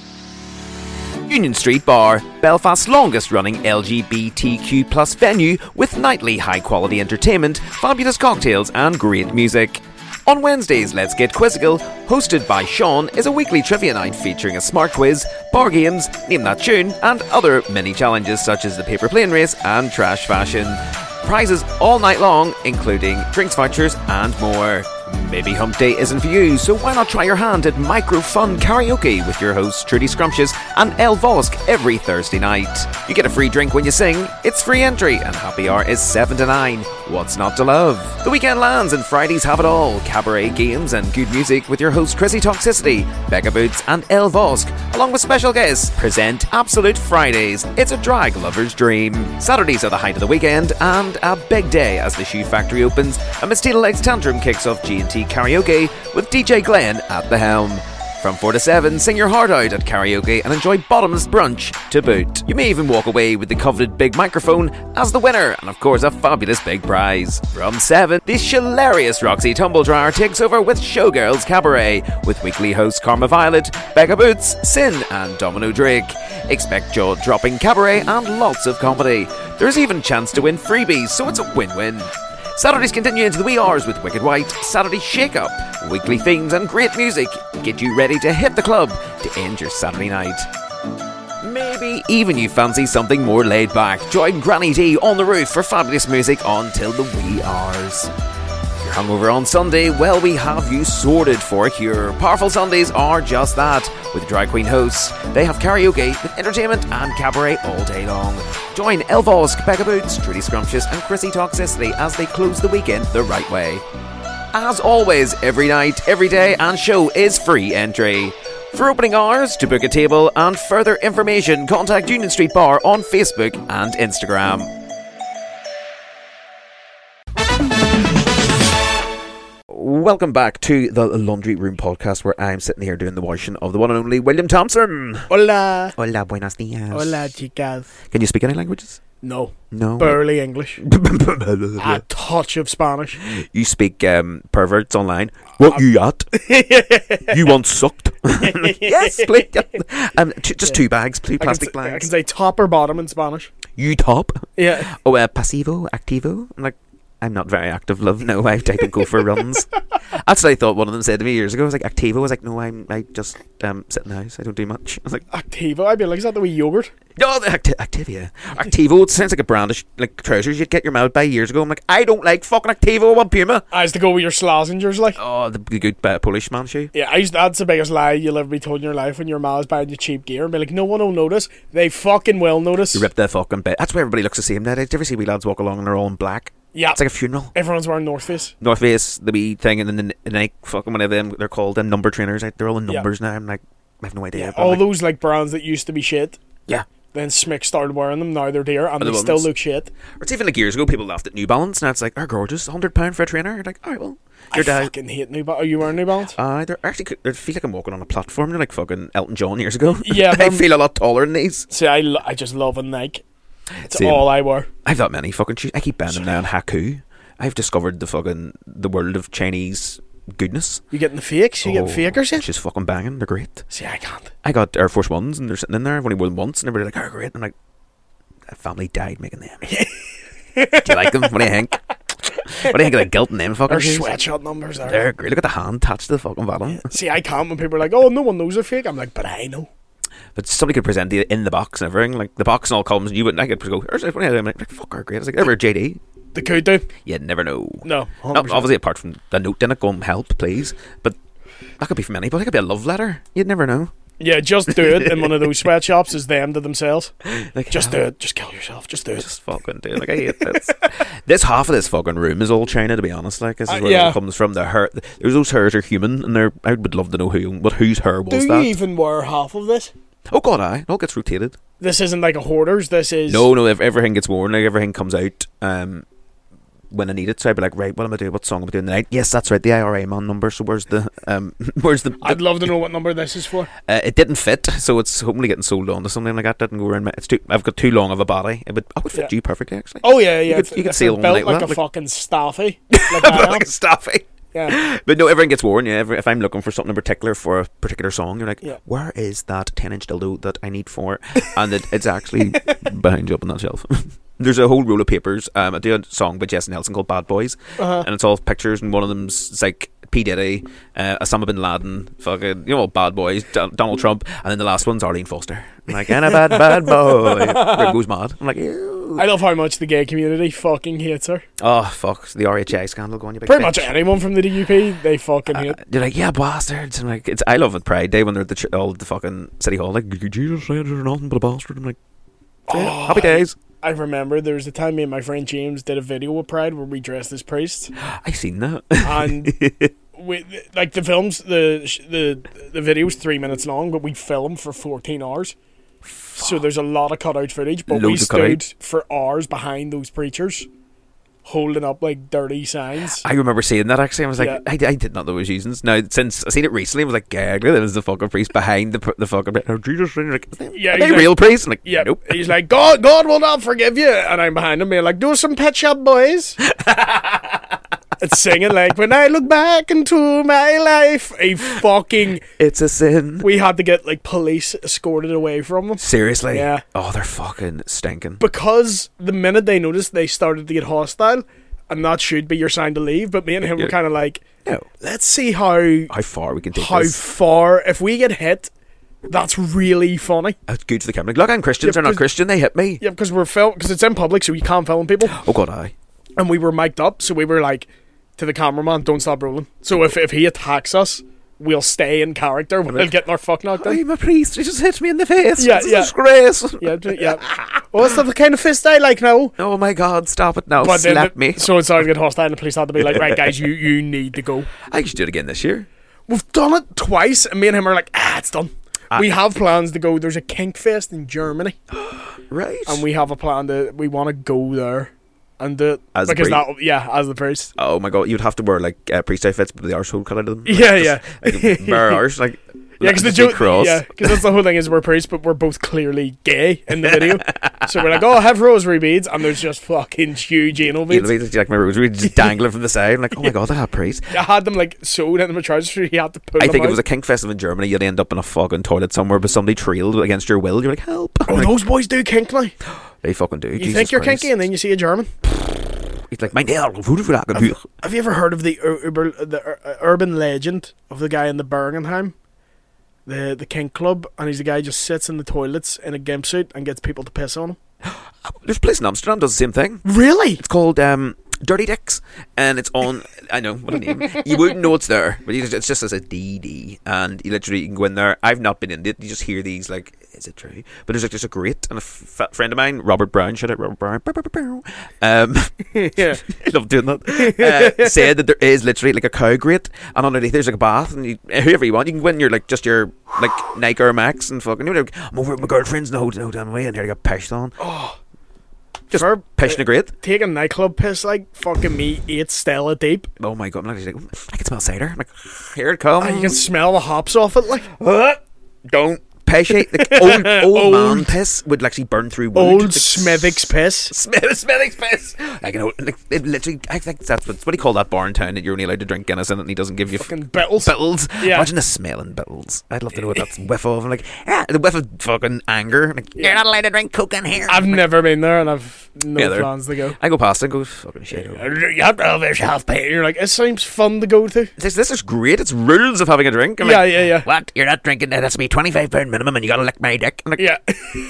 Union Street Bar, Belfast's longest running LGBTQ plus venue with nightly high quality entertainment, fabulous cocktails and great music. On Wednesdays, Let's Get Quizzical, hosted by Sean, is a weekly trivia night featuring a smart quiz, bar games, name that tune, and other mini challenges such as the paper plane race and trash fashion. Prizes all night long, including drinks vouchers and more. Maybe hump day isn't for you, so why not try your hand at Micro Fun Karaoke with your hosts Trudy Scrumptious and El Vosk every Thursday night. You get a free drink when you sing, it's free entry, and happy hour is 7 to 9. What's not to love? The weekend lands and Fridays have it all. Cabaret games and good music with your hosts Chrissy Toxicity, Becca Boots and El Vosk, along with special guests, present Absolute Fridays. It's a drag lover's dream. Saturdays are the height of the weekend and a big day as the Shoe Factory opens and Miss Tina Legs Tantrum kicks off G&T Karaoke with DJ Glenn at the helm. From 4 to 7, sing your heart out at karaoke and enjoy bottomless brunch to boot. You may even walk away with the coveted big microphone as the winner, and of course a fabulous big prize. From 7, the hilarious Roxy Tumbledryer takes over with Showgirls Cabaret, with weekly hosts Karma Violet, Becca Boots, Sin and Domino Drake. Expect jaw-dropping cabaret and lots of comedy. There's even a chance to win freebies, so it's a win-win. Saturdays continue into the wee hours with Wicked White, Saturday Shake Up, weekly themes and great music. Get you ready to hit the club to end your Saturday night. Maybe even you fancy something more laid back. Join Granny D on the roof for fabulous music until the wee hours. If you're hungover on Sunday, well, we have you sorted for a cure. Powerful Sundays are just that. With drag queen hosts, they have karaoke with entertainment and cabaret all day long. Join El Vosk, Becca Boots, Trudy Scrumptious and Chrissy Toxicity as they close the weekend the right way. As always, every night, every day and show is free entry. For opening hours, to book a table and further information, contact Union Street Bar on Facebook and Instagram. Welcome back to the Laundry Room podcast, where I'm sitting here doing the washing of the one and only William Thompson. Hola. Hola, buenos dias. Hola, chicas. Can you speak any languages? No. No. Barely English. A touch of Spanish. You speak perverts online. What you at? You want sucked? Yes, please. Just 2 bags, 2 plastic I bags. can say top or bottom in Spanish. You top? Yeah. Oh, pasivo, activo. I'm like, I'm not very active, love. No, I don't go for runs. That's what I thought one of them said to me years ago. I was like, activo. I was like, no, I just sit in the house. I don't do much. I was like, Activo? I'd be like, is that the wee yogurt? no, the Activia. Activo, it sounds like a brand of like trousers you'd get your mouth by years ago. I'm like, I don't like fucking Activo. I want Puma. I used to go with your Slazengers, like. Oh, the good Polish man shoe. Yeah, that's the biggest lie you'll ever be told in your life when your ma's buying you cheap gear and be like, no one will notice. They fucking will notice. You rip their fucking bit. That's why everybody looks the same now. Did you ever see wee lads walk along and they're all in black? Yeah. It's like a funeral. Everyone's wearing North Face. North Face, the wee thing, and then the Nike fucking whatever they're called, and number trainers. They're all in numbers now. I'm like, I have no idea. Yeah, all those like brands that used to be shit. Yeah. Then Smick started wearing them. Now they're dear and the they still ones. Look shit. Or it's even like years ago, people laughed at New Balance. Now it's like, gorgeous, £100 for a trainer. You're like, alright, well, I fucking hate New Balance. Are you wearing New Balance? They're actually, I feel like I'm walking on a platform. They're like fucking Elton John years ago. Yeah, I feel a lot taller than these. See, I just love a Nike. It's all I wear. I've that many fucking shoes. I keep bending now on Haku. I've discovered the world of Chinese goodness. You getting the fakes? You getting fakers in? She's fucking banging. They're great. See, I can't. I got Air Force Ones and they're sitting in there. I've only worn them once and everybody's like, oh, great. And I'm like, that family died making them. Do you like them? What do you think? What do you think of the guilt in them fucking Our shoes? sweatshop numbers are. They're great. Look at the hand attached to the fucking bottom. See, I can't when people are like, oh, no one knows they're fake. I'm like, but I know. But somebody could present you in the box and everything. Like, the box and all comes and you wouldn't. I could go, here's it. I'm like, fuck, are great. It's like, ever JD? They could do. You'd never know. No, 100%. Not obviously apart from the note in it going, help, please. But that could be from anybody. It could be a love letter. You'd never know. Yeah, just do it in one of those sweatshops as them to themselves. Like, Just do it. Just kill yourself. Just do it. Just fucking do it. Like, I hate this. This half of this fucking room is all China, to be honest. Like, this is where it comes from. The hair, those hairs are human, and I would love to know whose hair was do that. you even wear half of this? Oh god, it all gets rotated. This isn't like a hoarder's. This is no. Everything gets worn. Like, everything comes out. When I need it, so I'd be like, right, what am I doing? What song am I doing tonight? Yes, that's right, the IRA man number. So where's the I'd love to know what number this is for. It didn't fit, so it's hopefully getting sold on to something like that. Didn't go around. I've got too long of a body. I would fit you perfectly, actually. Oh yeah. You could sail all built night like with a that, fucking staffy. Like I am. like a staffy. Yeah. But no, everything gets worn. Yeah, if I'm looking for something in particular for a particular song, you're like, Yeah. where is that 10-inch dildo that I need for? And it's actually behind you up on that shelf. There's a whole roll of papers. I do a song by Jess Nelson called Bad Boys, and it's all pictures, and one of them's it's like P. Diddy, Osama bin Laden, fucking, Bad Boys, Donald Trump, and then the last one's Arlene Foster. I'm like, and a bad boy. It goes mad. I'm like, ew. I love how much the gay community fucking hates her. Oh, fuck. The RHI scandal going, you big Pretty bitch. much anyone from the DUP, they fucking hate. They're like, yeah, bastards. And like, I love it Pride Day when they're at all the fucking City Hall, like, Jesus said you're nothing but a bastard. I'm like, yeah, happy days. I remember there was a time me and my friend James did a video with Pride where we dressed as priests. I seen that. And like the films, the video's 3 minutes long, but we filmed for 14 hours. So there's a lot of cutout footage, but we stood for hours behind those preachers, holding up like dirty signs. I remember seeing that actually. I was like, Yeah. I did not know it was using. Now since I seen it recently, I was like, gag. There was the fucking priest behind the fucking. Oh Jesus! Like, Yeah, are they he's real priests? I'm like, Yeah, nope. He's like, God will not forgive you. And I'm behind him being like, do some Pet Shop Boys. It's singing like, when I look back into my life. It's a sin. We had to get like police escorted away from them. Seriously? Yeah. Oh, they're fucking stinking. Because the minute they noticed, they started to get hostile. And that should be your sign to leave. But me and him were kind of like, No. let's see how far we can take how this. far. If we get hit, that's really funny. That's good for the camera. Like, look, I'm Christians. They're not Christian. They hit me. Yeah, because because it's in public, so you can't film people. Oh God, aye. And we were mic'd up, so we were like to the cameraman, don't stop rolling. So if he attacks us, we'll stay in character. We'll get our fuck knocked out. I'm a priest. He just hit me in the face. Yeah, It's a yeah. disgrace. Yeah. Well, that's not the kind of fist I like now. Oh my God, stop it now. But then Slap me. So it started to get hostile, and the police had to be like, right, guys, you need to go. I should do it again this year. We've done it twice, and me and him are like, it's done. We have plans to go. There's a kink fest in Germany, Right. and we have a plan we want to go there and do it As the because priest? as the priest. Oh my God, you'd have to wear like priest outfits with the arsehole cut out of them. Yeah, Like, bare arse, like. Yeah, because that's the whole thing is we're priests, but we're both clearly gay in the video. So we're like, oh, I have rosary beads, and there's just fucking huge anal beads. Like my rosary just dangling from the side. I'm like, oh my God, they have priest. I had them like sewed into my trousers, so you had to pull I them think out. if it was a kink festival in Germany, you'd end up in a fucking toilet somewhere, but somebody trailed against your will. You're like, help. Oh, Like, those boys do kink now. they fucking do. You Jesus think you're Christ. kinky, and then you see a German. He's like, my nail. Have you ever heard of the urban legend of the guy in the Bergenheim? The kink club, and he's the guy who just sits in the toilets in a gimp suit and gets people to piss on him. There's a place in Amsterdam does the same thing. Really? It's called Dirty Dicks, and it's on. I know what a name. You wouldn't know it's there, but it's just as a DD, and you literally can go in there. I've not been in it. You just hear these like, is it true? But there's like just a grate, and a friend of mine, Robert Brown, shout out Robert Brown. Yeah. I love doing that. Said that there is literally like a cow grate, and underneath there's like a bath, and whoever you want, you can go in. You're like just your like Nike Air Max and fucking. I'm over with my girlfriend's in the hotel down the way, and here I got pissed on. Just pissing a grate. Taking nightclub piss like fucking me 8 Stella deep. Oh my God! I'm like, I can smell cider. I'm like, here it comes. And you can smell the hops off it like. Don't pie shite. Like old man piss would actually burn through wood. Old Like, Smithwick's piss. Smithwick's piss. Like, you know, like, it literally, I think that's what do you call that bar in town that you're only allowed to drink Guinness in it and he doesn't give you Fucking bittles. Bittles. Yeah. Imagine the smelling bittles. I'd love to know what that's whiff of. I'm like, the whiff of fucking anger. Like, you're not allowed to drink Coke in here. I've never been there, and I've no Yeah, plans to go. I go past it and go, fucking shit. You have to have yourself paid. You're like, it seems fun to go to. This is great. It's rules of having a drink. I'm Yeah, like, yeah. What? You're not drinking? That has to be £25 minimum and you gotta lick my dick. I'm like, Yeah.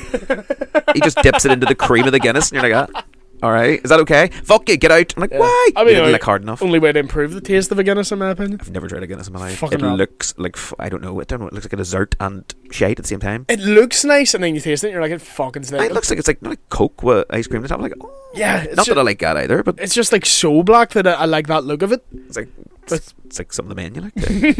he just dips it into the cream of the Guinness and you're like, alright, is that okay? Fuck you, get out. I'm like, why? I mean, you didn't lick hard enough. Only way to improve the taste of a Guinness, in my opinion. I've never tried a Guinness in my life. Fucking It hell. looks like, I don't know, it looks like a dessert and shite at the same time. It looks nice, and then you taste it, and you're like, it fucking stinks. It looks like it's like Coke with ice cream on the top. I'm like, oh. Yeah, Not that I like that either, but it's just like so black that I like that look of it. it's like it's like some of the men you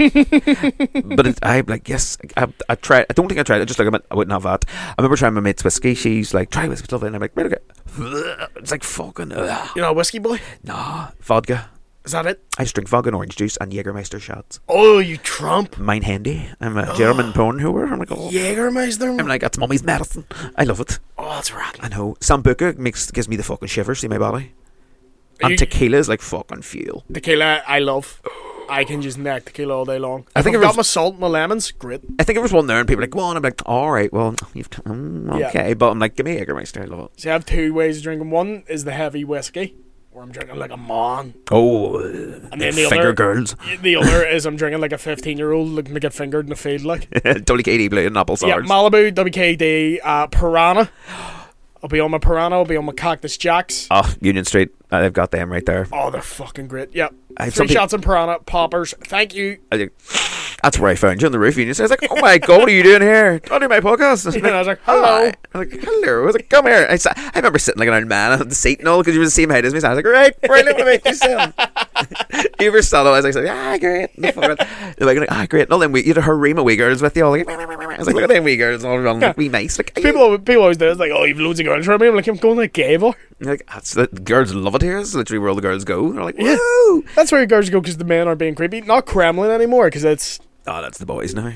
like. But I'm like, yes, I tried. I don't think I tried it. Just like I wouldn't have that. I remember trying my mate's whiskey. She's like, try whiskey, love it. And I'm like, right, okay. It's like fucking. You know, a whiskey boy? Nah, vodka. Is that it? I just drink vodka and orange juice and Jägermeister shots. Oh, you Trump. Mine handy. I'm a German porn whore. I'm like, oh. Jägermeister? I'm like, that's mummy's medicine. I love it. Oh, that's rattling. I know. Sambuca gives me the fucking shivers. See my body. And tequila is like fucking fuel. Tequila, I love. I can just neck tequila all day long. I think I've it got was- my salt, my lemons, great. I think there was one there and people were like, go on. I'm like, alright, well, okay. Yeah. But I'm like, give me Jägermeister. I love it. So I have two ways of drinking. One is the heavy whiskey, where I'm drinking like a man. Oh, And then the finger other, girls. The other is I'm drinking like a 15-year-old looking to get fingered in the field, like. WKD Blue and apple Yeah, sours. Malibu, WKD, Piranha. I'll be on my Piranha, I'll be on my Cactus Jacks. Oh, Union Street. They've got them right there. Oh, they're fucking great. Yep. I had 3 some shots in Piranha, poppers. Thank you. I think that's where I found you on the roof. Union Street. I was like, oh my god, what are you doing here? On my podcast. And I was like, hello. Hi. I was like, hello. I was like, come here. I remember sitting like an old man on the seat and all because you were the same height as me. So I was like, right, brilliant. What about yourself? You were still. I was like, great. They're like, great. And all them you had a harem of wee girls with you. All like, I was like, look at them wee girls all around like wee mice. Like, People always do it. It's like, oh, you've loads of girls around me. I'm like, I'm going to a gay bar. like that's the girls love it here. It's literally where all the girls go. They're like, Yeah. woo. That's where girls go because the men are being creepy. Not Kremlin anymore because it's. Oh, that's the boys now.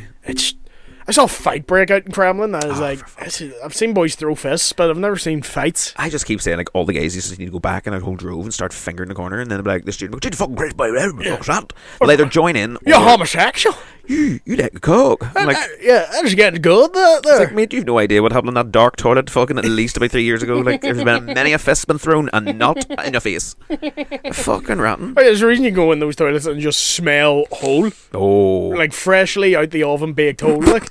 I saw a fight break out in Kremlin. I was Oh, like, for I've seen boys throw fists, but I've never seen fights. I just keep saying like all the guys just need to go back in a whole drove and start fingering the corner, and then they'll be like, the student, "Dude, fucking crazy boy, what's that?" They'll either join in. You're or, homosexual. You like coke? I'm like, Yeah, I just getting good it's there. like, mate, you've no idea what happened in that dark toilet fucking at least about 3 years ago. Like, there's been many a fist been thrown and not in your face. Fucking rotten. There's a reason you go in those toilets and just smell whole, Oh, like freshly out the oven baked whole, like.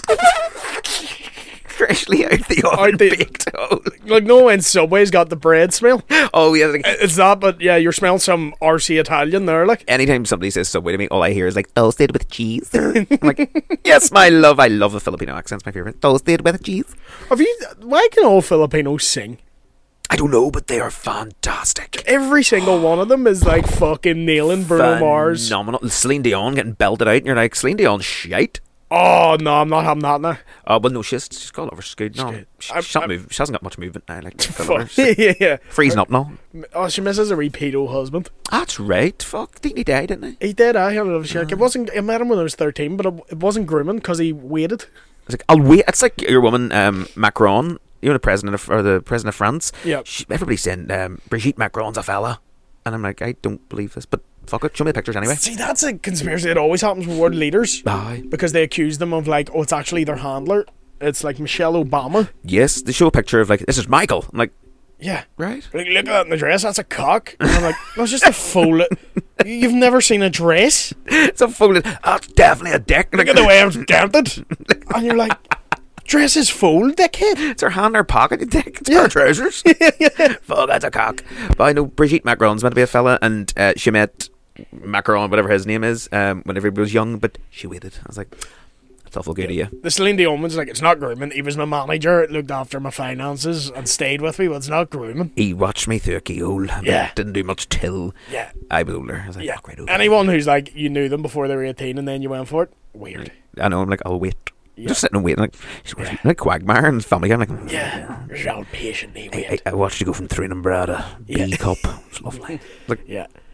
freshly out the oven Out the- baked hole. Like no one in Subway's got the bread smell. Oh yeah. Like, It's that, but yeah, you're smelling some RC Italian there, like. anytime somebody says Subway to me, all I hear is like toasted with cheese. I'm like, yes, my love. I love the Filipino accent's my favorite. Toasted with cheese. Why can all Filipinos sing? I don't know, but they are fantastic. Every single one of them is like fucking nailing Bruno Mars. Phenomenal. Celine Dion getting belted out, and you're like, Celine Dion's shite. Oh no, I'm not having that now. Well, no, she's got over. She's good. No, good. she hasn't got much movement now. Like, Fuck. yeah. freezing up now. Oh, she misses a wee pedo husband. That's right. Fuck, didn't he die? Didn't he? He did. I had a shit. It wasn't. I met him when I was 13, but it wasn't grooming because he waited. I was like, I'll wait. It's like your woman, Macron. You know, the president of France. Yeah. Everybody's saying Brigitte Macron's a fella, and I'm like, I don't believe this, but fuck it. Show me the pictures anyway. See, that's a conspiracy. It always happens with world leaders Aye. because they accuse them of like, oh, it's actually their handler. It's like Michelle Obama. Yes, they show a picture of like, this is Michael. I'm like, Yeah. right. Like, look at that in the dress. That's a cock. And I'm like, no, it's just a fool. You've never seen a dress. It's a folded. That's definitely a dick. Look at the way I was dented. And you're like, dress is full, dickhead. It's her hand in her pocket, you dick. It's Yeah. her trousers. Fuck, that's a cock. But I know Brigitte Macron's meant to be a fella, and she met Macron, whatever his name is, whenever he was young, but she waited. I was like, that's awful good of you. The Celine Dion one's like, it's not grooming. He was my manager, looked after my finances, and stayed with me, but it's not grooming. He watched me through a keyhole, and Yeah. didn't do much till Yeah. I was older. I was like, Yeah. fuck right over. Anyone who's like, you knew them before they were 18 and then you went for it, weird. I know, I'm like, I'll wait. Yeah. Just sitting and waiting, like Quagmire and Family Guy. I'm like, Yeah. You're all patiently I wait. watched you go from 3 number to B Yeah. cup. It's lovely. Like, Yeah.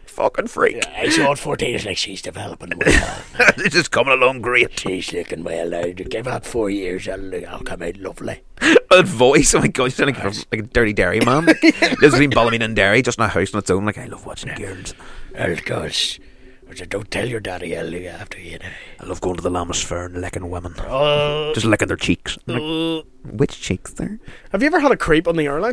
fucking freak. Yeah, I saw it 14. It's like, she's developing well. It's just coming along great. She's looking well now. Give that 4 years, I'll come out lovely. That voice, oh my god, you sound like a dirty dairy man. There's been Ballymena and Derry, just in a house on its own. Like, I love watching girls. Gosh, don't tell your daddy I'll look after you now. I love going to the Lammas Fair and licking women. Oh. Just licking their cheeks. Like, which cheeks there? Have you ever had a creep on the airline?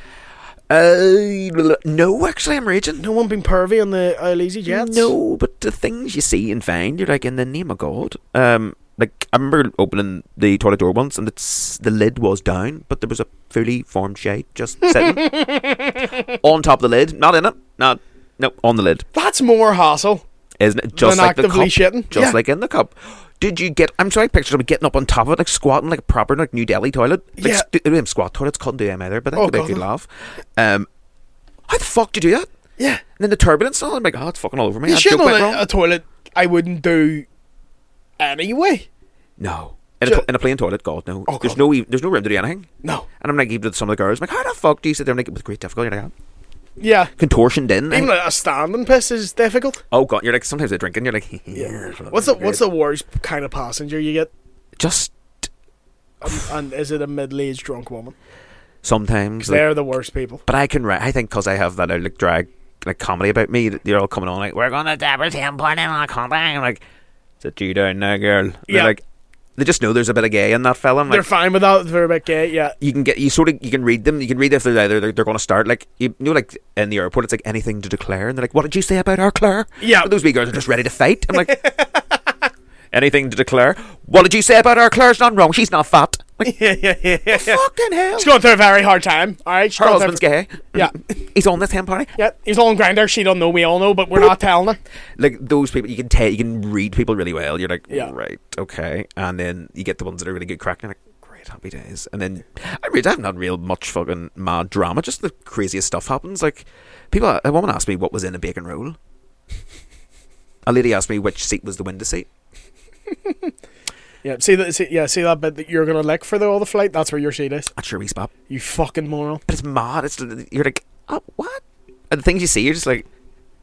No, actually, I'm raging. No one been pervy on the Isle Easy jets? No, but the things you see and find, you're like, in the name of God. Like, I remember opening the toilet door once, and the lid was down, but there was a fully formed shade just sitting on top of the lid, not in it, no, on the lid. That's more hassle, isn't it? Just than like the actively cup, shitting. just like in the cup. Did you get? I'm sorry, pictures of me getting up on top of it, like squatting, like a proper, like New Delhi toilet. Like, Yeah. Squat toilets couldn't do them either, but Oh, that could make God, you no. laugh. How the fuck do you do that? Yeah. And then the turbulence and all, I'm like, oh, it's fucking all over me. You That shitting joke went on wrong. a toilet I wouldn't do anyway. No. Ju- In a plain toilet, God, no. Oh, there's God. no room to do anything. No. And I'm like, even to some of the girls, I'm like, how the fuck do you sit there and like with great difficulty? You're like, Yeah. contortioned in. Even a standing piss is difficult. Oh God, you're like, sometimes they're drinking, you're like, What's the worst kind of passenger you get? just And is it a middle-aged drunk woman? sometimes. Like, They're the worst people. but I think because I have that like drag like comedy about me, that you're all coming on like, we're gonna dabble him party on a comedy. I'm like, is it you down there, girl? They're Yeah. like, they just know there's a bit of gay in that fella. I'm They're like, fine with that. They're a bit gay, yeah. you can read them. You can read if they're going to start like you know, like in the airport. It's like anything to declare, and they're like, "What did you say about our Claire?" Yeah. But those wee girls are just ready to fight. I'm like, anything to declare? What did you say about our Claire's not wrong. She's not fat. Like, yeah. fucking hell. She's going through a very hard time. All right, she's Her going husband's through- gay. Yeah. He's on this hen party. Yeah, he's on Grindr. She don't know. We all know, but we're not telling her. Like those people, you can read people really well. You're like, Yeah. right, okay, and then you get the ones that are really good crack. And you're like, great, happy days. And then I haven't had real much fucking mad drama. Just the craziest stuff happens. Like a woman asked me what was in a bacon roll. A lady asked me which seat was the window seat. Yeah, see that bit that you're gonna lick for all the flight. That's where your seat is. That's your wee spot. You fucking moron. But it's mad. You're like, oh, what? And the things you see, you're just like,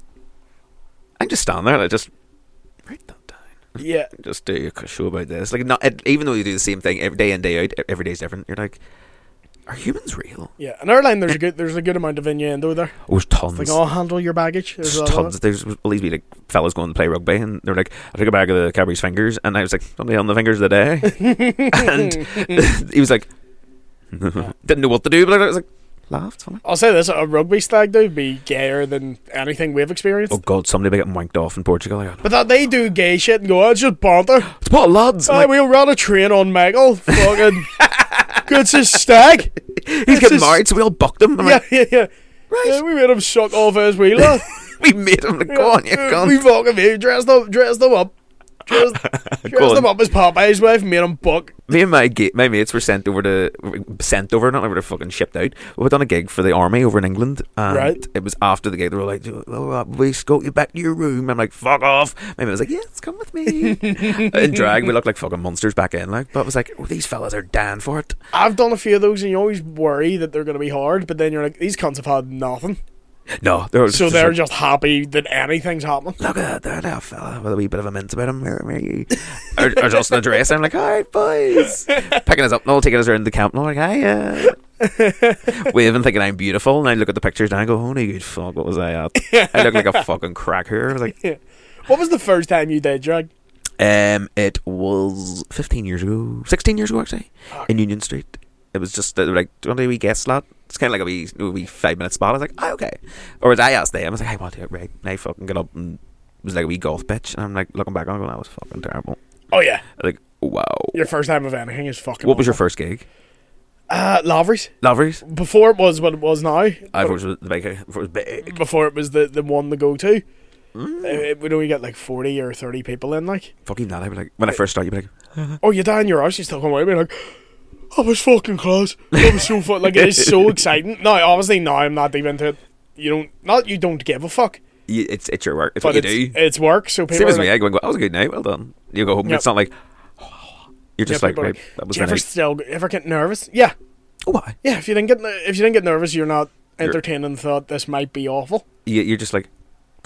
I can just stand there and I just write that down. Yeah, Just do a show about this. Like, even though you do the same thing every day in, day out, every day's different. You're like, are humans real? yeah. In our line, there's a good amount of innuendo there. Oh, there's tons. Like, oh, handle your baggage. There's tons. There's all these like fellas going to play rugby, and they're like, I took a bag of the Cadbury's fingers, and I was like, somebody on the fingers of the day, and he was like, didn't know what to do, but I was like, laughed. It's funny. I'll say this: a rugby stag do be gayer than anything we've experienced. Oh God, somebody be getting wanked off in Portugal. Like, But that they do gay shit and go, oh, it's just banter. it's what lads. I'm Aye, like, we'll run a train on Michael. Fucking good as stag. he's getting married, so we all bucked him. I'm Yeah, like, yeah. right. Yeah, we made him suck off his wheeler. We made him like, go on, you cunt. We fucking made dressed them up. Dressed Go them on. up as Popeye's wife and made him buck. Me and my mates were sent over, not over to fucking shipped out. We went on a gig for the army over in England, and Right. it was after the gig. They were like, "Oh, we escort you back to your room." I'm like, "Fuck off!" My mate was like, "Yes, come with me." In drag, we looked like fucking monsters back in, like. But it was like, oh, these fellas are down for it. I've done a few of those and you always worry that they're going to be hard, but then you're like, these cunts have had nothing. No, they're just, So they're like, just happy that anything's happening. look at that fella with a wee bit of a mint about him. Or just in a dress. I'm like, all right, boys, picking us up and all, taking us around the camp. And I'm like, hi. Waving, thinking I'm beautiful, and I look at the pictures and I go, holy good fuck, what was I at? I look like a fucking cracker. I was like, What was the first time you did drag? it was 15 years ago, 16 years ago actually, in Union Street. It was just they were like, do you want to do a wee guest slot? It's kind of like a wee 5-minute spot. I was like, oh, okay. Or as I asked them, I was like, I want to do it right. And I fucking get up and it was like a wee golf pitch. And I'm like, looking back on it, going, that was fucking terrible. Oh yeah, Like, wow. your first time of anything is fucking. What was your awful. first gig? Lavery's. Lavery's? Before it was what it was now. I thought it was the big. Before it was big. Before it was the one to go to. It would only get like 40 or 30 people in, like. Fucking that. I'd be like, when I first started, you'd be like, Oh, you're down your house, you still come away and be like, that was fucking close. That was so fun. Like, it is so exciting. No, obviously, now I'm not deep into it. You don't give a fuck. it's your work. It's But what you do. it's work, so people Same are as me. like, I go and go, that was a good night. Well done. You go home. Yep. It's not like, you're just yeah, like, people are right, that was do you the night. ever get nervous? Yeah. Oh, why? Yeah, if you didn't get nervous, you're not entertaining the thought this might be awful. You're just like,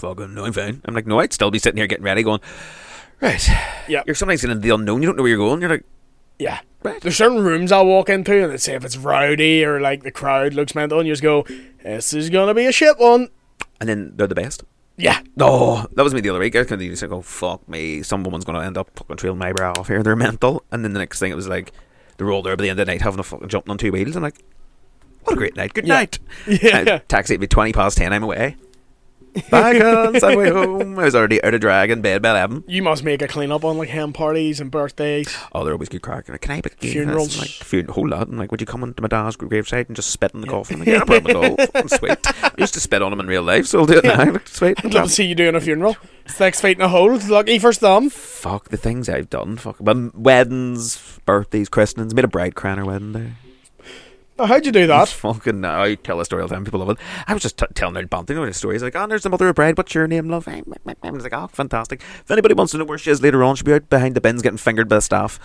fucking, no, I'm fine. I'm like, no, I'd still be sitting here getting ready going, right. Yeah. You're sometimes in the unknown, you don't know where you're going. You're like, Yeah. right. There's certain rooms I'll walk into and say if it's rowdy or like the crowd looks mental and you just go, this is going to be a shit one. And then they're the best. Yeah. No, that was me the other week. I was kind of just go, fuck me, some woman's going to end up fucking trailing my bra off here. They're mental. And then the next thing it was like, they're all there by the end of the night having a fucking jumping on two wheels. I'm like, what a great night. Good night. Yeah. Taxi at me 20 past 10, I'm away. Back on Subway home. I was already out of drag in bed by 11. You must make a clean up on like hen parties and birthdays. Oh, they're always good crack. Like, can I pick Funerals. Like, whole lot. I'm like, would you come into my dad's gravesite and just spit in the coffin? I'm like, yeah, no problem at all. Fucking sweet. I used to spit on him in real life, so I'll do it now. Like, sweet. I'd love to see you doing a funeral. 6 feet in a hole. Lucky for some. Fuck the things I've done. Fuck. But weddings, birthdays, christenings. Made a bride cry on her wedding day. Oh, how'd you do that? Fucking, I tell a story all the time. People love it. I was just telling her banting over the stories. Like, oh, there's the mother of bride. What's your name, love? I was like, oh, fantastic. If anybody wants to know where she is later on, she'll be out behind the bins getting fingered by the staff.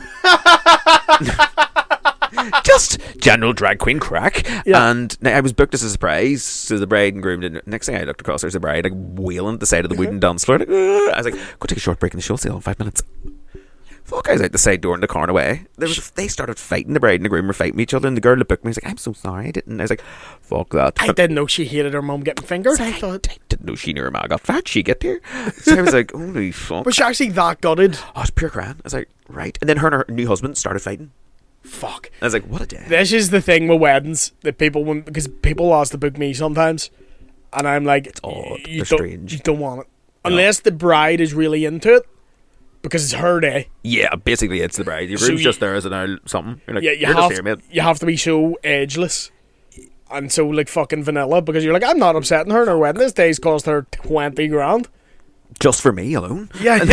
Just general drag queen crack. Yeah. And I was booked as a surprise. So the bride and groom didn't. Next thing I looked across, there's the bride like wailing at the side of the wooden dance floor. Like, I was like, go take a short break in the show. See you in 5 minutes. Fuck, I was out the side door in the corner away. They started fighting. The bride and the groom were fighting each other, and the girl that booked me was like, I'm so sorry, I didn't. I was like, fuck that. I didn't know she hated her mum getting fingered. I didn't know she knew her ma got fat. She get here. So I was like, holy fuck. Was she actually that gutted? Oh, it's pure crying. I was like, right. And then her and her new husband started fighting. Fuck. I was like, what a day. This is the thing with weddings that people, because people ask to book me sometimes, and I'm like, It's odd. You They're don't, strange. you don't want it. Unless the bride is really into it, because it's her day. Yeah, basically it's the bride. Your So room's you- just there as an owl something. You're like, Yeah, you're just here, mate. you have to be so ageless and so like fucking vanilla, because you're like, I'm not upsetting her. And her wedding this day's cost her 20 grand. Just for me alone. Yeah.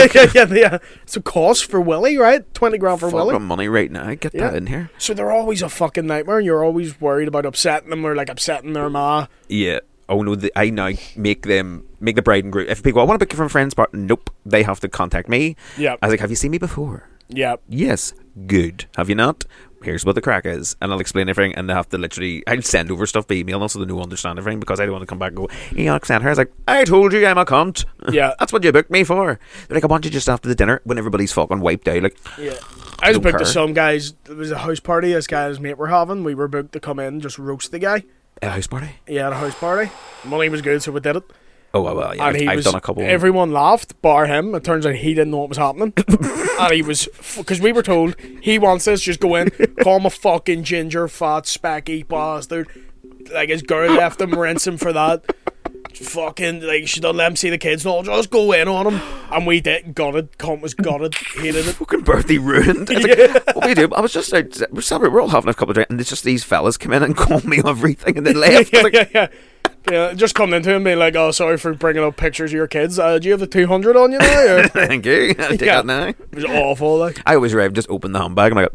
So cost for Willie, right? 20 grand for Willie. Fucking money right now. Get that in here. So they're always a fucking nightmare, and you're always worried about upsetting them or like upsetting their ma. Yeah. Oh no, I now make the bride and groom. If people, I want to book you from a friend's part, nope. They have to contact me. Yeah. I was like, have you seen me before? Yeah. Yes. Good. Have you not? Here's what the crack is. And I'll explain everything, and they have to literally, I'll send over stuff by email so they know understand everything, because I don't want to come back and go, you understand her? I was like, I told you I'm a cunt. Yeah. That's what you booked me for. They're like, I want you just after the dinner when everybody's fucking wiped out. Like, Yeah. I was Don't booked to care. some guys. There was a house party this guy and his mate were having. We were booked to come in and just roast the guy. a house party? He had a house party. Money was good, so we did it. Oh, well, yeah. And I've done a couple. Everyone laughed, bar him. It turns out he didn't know what was happening. And he was, because we were told, he wants this, just go in, call him a fucking ginger, fat, specky bastard. Like, his girl left him, rinse him for that. Fucking, like, she don't let him see the kids. No, just go in on him. And we did. Gutted. Cunt was gutted. Hated it. Fucking birthday ruined. It's like, what we do? I was just out, we're all having a couple of drinks, and it's just these fellas come in and call me everything, and then left. Like, Yeah, just coming into him being like, oh, sorry for bringing up pictures of your kids. Do you have the 200 on you now? Or? thank you. I'll take that now. It was awful, like. I always arrive, just open the handbag, and I go,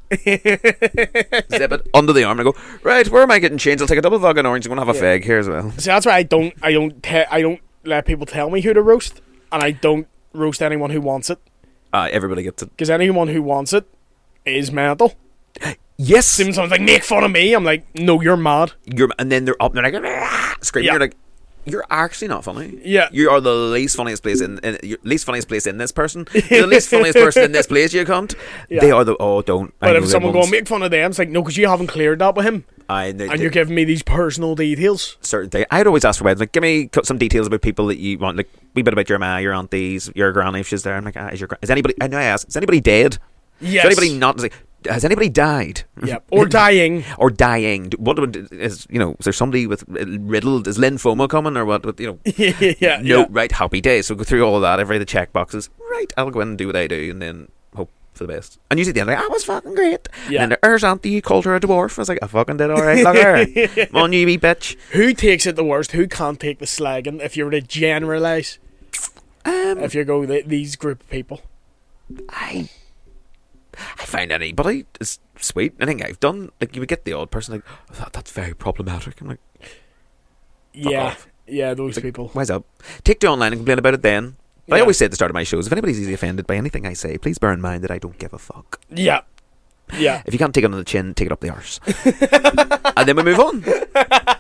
zip it under the arm, and I go, right, where am I getting changed? I'll take a double vodka and orange. I'm gonna have a fag here as well. See, that's why I don't let people tell me who to roast, and I don't roast anyone who wants it, Everybody gets it. because anyone who wants it is mental. Yes, Someone's like, make fun of me. I'm like, no, you're mad. and then they're up, and they're like, "Ah," screaming. Yeah. You're like, you're actually not funny. Yeah. You are the least funniest place least funniest place in this person. You're the least funniest person in this place. You cunt. Yeah. They are the don't. But I know if someone them go ones. make fun of them, it's like, no, because you haven't cleared that with him, and you're giving me these personal details. certain thing. I'd always ask for weddings, like, give me some details about people that you want, like a wee bit about your ma, your aunties, your granny if she's there. I'm like, is anybody? I know I ask, is anybody dead? Yes. Is anybody not? Like, has anybody died? Yep. Or dying. Or dying? What is is there somebody with riddled? Is lymphoma coming or what? No. Yeah. Right. Happy days. So go through all of that. Every the check boxes. Right. I'll go in and do what I do, and then hope for the best. And usually at the end, like, I was fucking great. Yeah. And then there's auntie, you called her a dwarf. I was like, I fucking did all right. Look at her. Come on, you wee bitch. Who takes it the worst? Who can't take the slagging? If you were to generalise, if you go these group of people, I find anybody is sweet. I think I've done, like, you would get the odd person like, that's very problematic. I'm like, off. those like, people. why's up? Take to online and complain about it then. But I Yeah. always say at the start of my shows, if anybody's easily offended by anything I say, please bear in mind that I don't give a fuck. Yeah. If you can't take it on the chin, take it up the arse. And then we move on.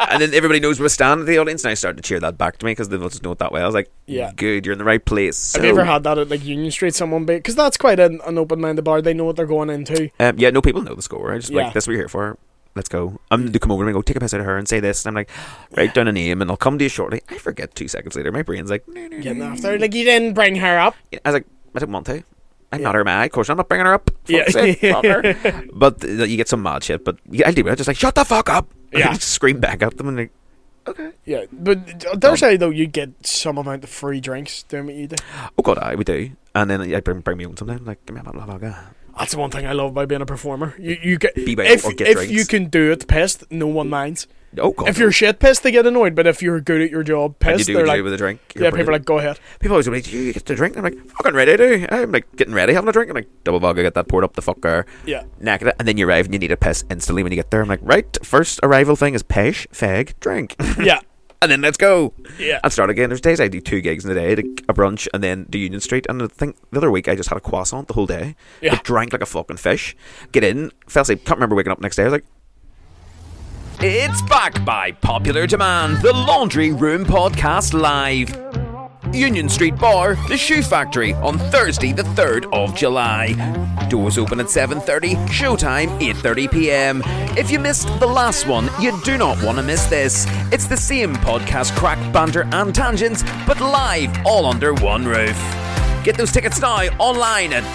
And then everybody knows where I stand in the audience, and I started to cheer that back to me because they just know it that well. I was like, Yeah. good, you're in the right place. So, Have you ever had that at like Union Street? Someone because that's quite an open-minded bar. They know what they're going into. yeah, no, people know the score. I just Yeah. like, this is what you're here for. Let's go. They come over to me and go, take a piss out of her and say this. And I'm like, write down a name and I'll come to you shortly. I forget 2 seconds later. My brain's like, Getting after like you didn't bring her up. I was like, I don't want to. I'm not her man. Of course, I'm not bringing her up. Yeah. Fuck's sake, fuck her. But you get some mad shit. But I'll do it. Just like, shut the fuck up. Yeah. Just scream back at them and like, okay. Yeah, but their side though, you get some amount of free drinks doing what you do. Oh god, we do. And then I bring me own sometimes. Like, give me a bottle of vodka. That's the one thing I love about being a performer. You get Be by if or get if drinks. you can do it pissed, no one minds. Oh god. If you're shit pissed, they get annoyed. But if you're good at your job, and you pissed, do they're what you like, do with a drink. yeah, people are like, go ahead. People always go, like, do you get to drink? I'm like, fucking ready I do. I'm like getting ready, having a drink. I'm like, double vodka, get that poured up the fucker. Yeah. Knack it, and then you arrive and you need a piss instantly when you get there. I'm like, right, first arrival thing is pish, fag, drink. Yeah. And then let's go. Yeah. And start again. There's days I do 2 gigs in a day, a brunch, and then do Union Street. And I think the other week I just had a croissant the whole day. Yeah. I drank like a fucking fish. Get in, fell asleep, can't remember waking up next day. I was like, it's back by popular demand. The Laundry Room Podcast Live. Union Street Bar, The Shoe Factory, on Thursday the 3rd of July. Doors open at 7:30, showtime 8:30pm. If you missed the last one, you do not want to miss this. It's the same podcast crack, banter and tangents, but live, all under one roof. Get those tickets now online at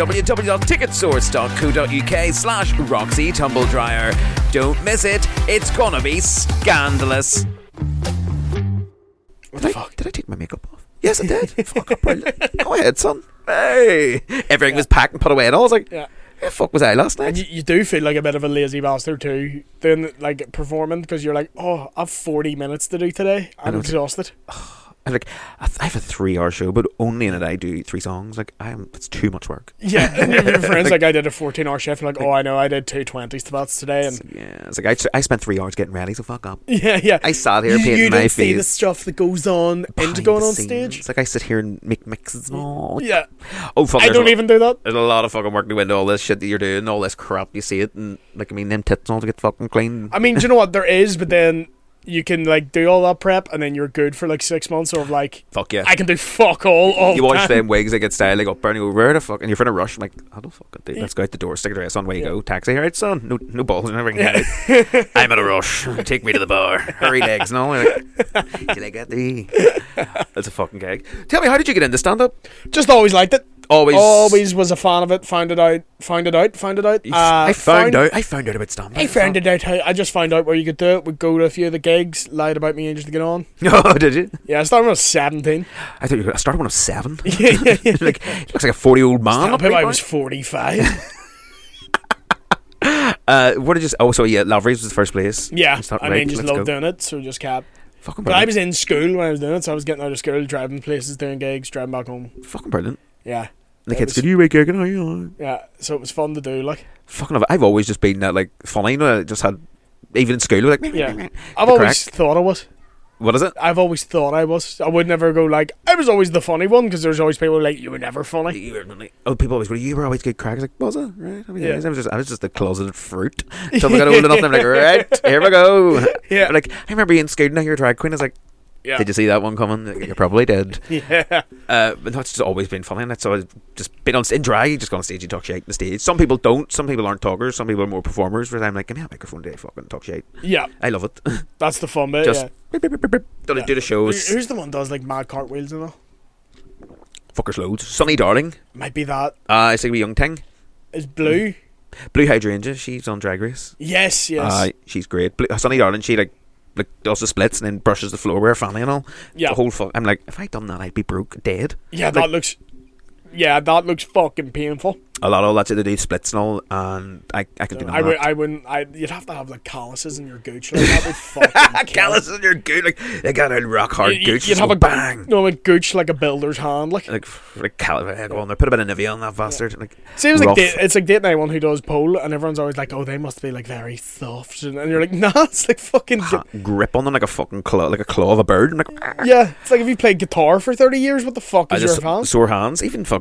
www.ticketsource.co.uk/Roxy Tumbledryer. Don't miss it, it's gonna be scandalous. What the fuck? Did I take my makeup off? Yes, I did. Fuck, brilliant. Go ahead, son. Hey. Everything was packed and put away and all. I was like, Yeah. where the fuck was I last And night? you do feel like a bit of a lazy bastard too, doing like performing because you're like, oh, I've 40 minutes to do today. I'm exhausted. I'm like, I have a 3-hour show, but only in it I do 3 songs. Like, it's too much work. Yeah, and your friends like I did a 14-hour shift. And like, oh, I know, I did 2 20s spots today, and Yeah, it's like I spent 3 hours getting ready, so fuck up. yeah. I sat here you painting my don't see the face. stuff that goes on behind into going the on scenes. stage. It's like I sit here and make mixes and all. Yeah, Oh, fuck. I don't even do that. There's a lot of fucking work to go into all this shit that you're doing, all this crap. You see it, and like, I mean, them tits and all to get fucking clean. I mean, do you know what there is? But then you can like do all that prep, and then you're good for like 6 months of like, Fuck yeah. I can do fuck all You the watch time. them wigs that get styling up and you go, where the fuck? And you're in a rush. I'm like, I don't fucking do. Let's go out the door, stick a dress on, away you go. Taxi, all right, son. No balls and everything. Yeah. I'm in a rush. Take me to the bar. Hurry legs and all. Like, till I get the. That's a fucking gag. Tell me, how did you get into stand up? Just always liked it. Always was a fan of it. Found it out. I found out about stand up. I found it out. I just found out where you could do it. Would go to a few of the gigs, lied about me just to get on. Oh, did you? Yeah, I started when I was 17. I thought you were. I started when I was 7. yeah. Like, he looks like a 40-year-old man. Stop up him, here, I boy. was 45. What did you? Oh, so yeah, Lavery's was the first place. Yeah, You start, I right, mean, just let's loved go. doing it, so just kept. Fucking But I brilliant. was in school when I was doing it, so I was getting out of school, driving places, doing gigs, driving back home. Fucking brilliant. Yeah, The It kids was- go, you wake gigging, are you? yeah. So it was fun to do. Like, Fucking love it. I've always just been that, like, funny. You know, I just had, even in school, like, yeah, I've The always crack. thought I was. What is it? I've always thought I was. I would never go like I was always the funny one because there's always people who are like you were never funny. Oh, people always go, you were always good crack. I was like, was it? Right? I mean, Yeah. I was just a closeted fruit. Until I got old enough, and I'm like, right, here we go. Yeah. But, like, I remember being scared now you're a drag queen. I was like, Yeah, did you see that one coming? You probably did. yeah, But no, it's just always been funny, and that's always just been on in drag. You just go on stage, you talk shit on the stage. Some people don't. Some people aren't talkers. Some people are more performers. Whereas I'm like, give me a microphone today, fucking talk shit. yeah. I love it. That's the fun bit. Just yeah. beep, beep, beep, beep, do Yeah. the shows. Who's the one who does like mad cartwheels and all? Fuckers loads. Sunny Darling. Might be that. I say we young ting. Is Blue? Blue Hydrangea. She's on Drag Race. Yes, yes. She's great. Sunny Darling. She like does the splits and then brushes the floor with her fanny and all. Yeah. The whole fuck. I'm like, if I'd done that, I'd be broke, dead. Yeah, Like, that looks. Yeah, that looks fucking painful. a lot of all that's to do splits and all, and I can do none I of would. that. I wouldn't. You'd have to have like calluses in your gooch. Like, that would fucking kill. Calluses in your gooch, like they got a rock hard gooch. You'd just have go a bang. No, a gooch like a builder's hand. Like, Go on there, put a bit of Nivea on that bastard. Like, seems like rough. it's like date night one who does pole, and everyone's always like, "Oh, they must be like very soft," and you're like, "Nah, it's like fucking." Grip on them like a fucking claw, like a claw of a bird. I'm like, Yeah, it's like if you played guitar for 30 years, what the fuck I is your just hands? sore hands. Even fucking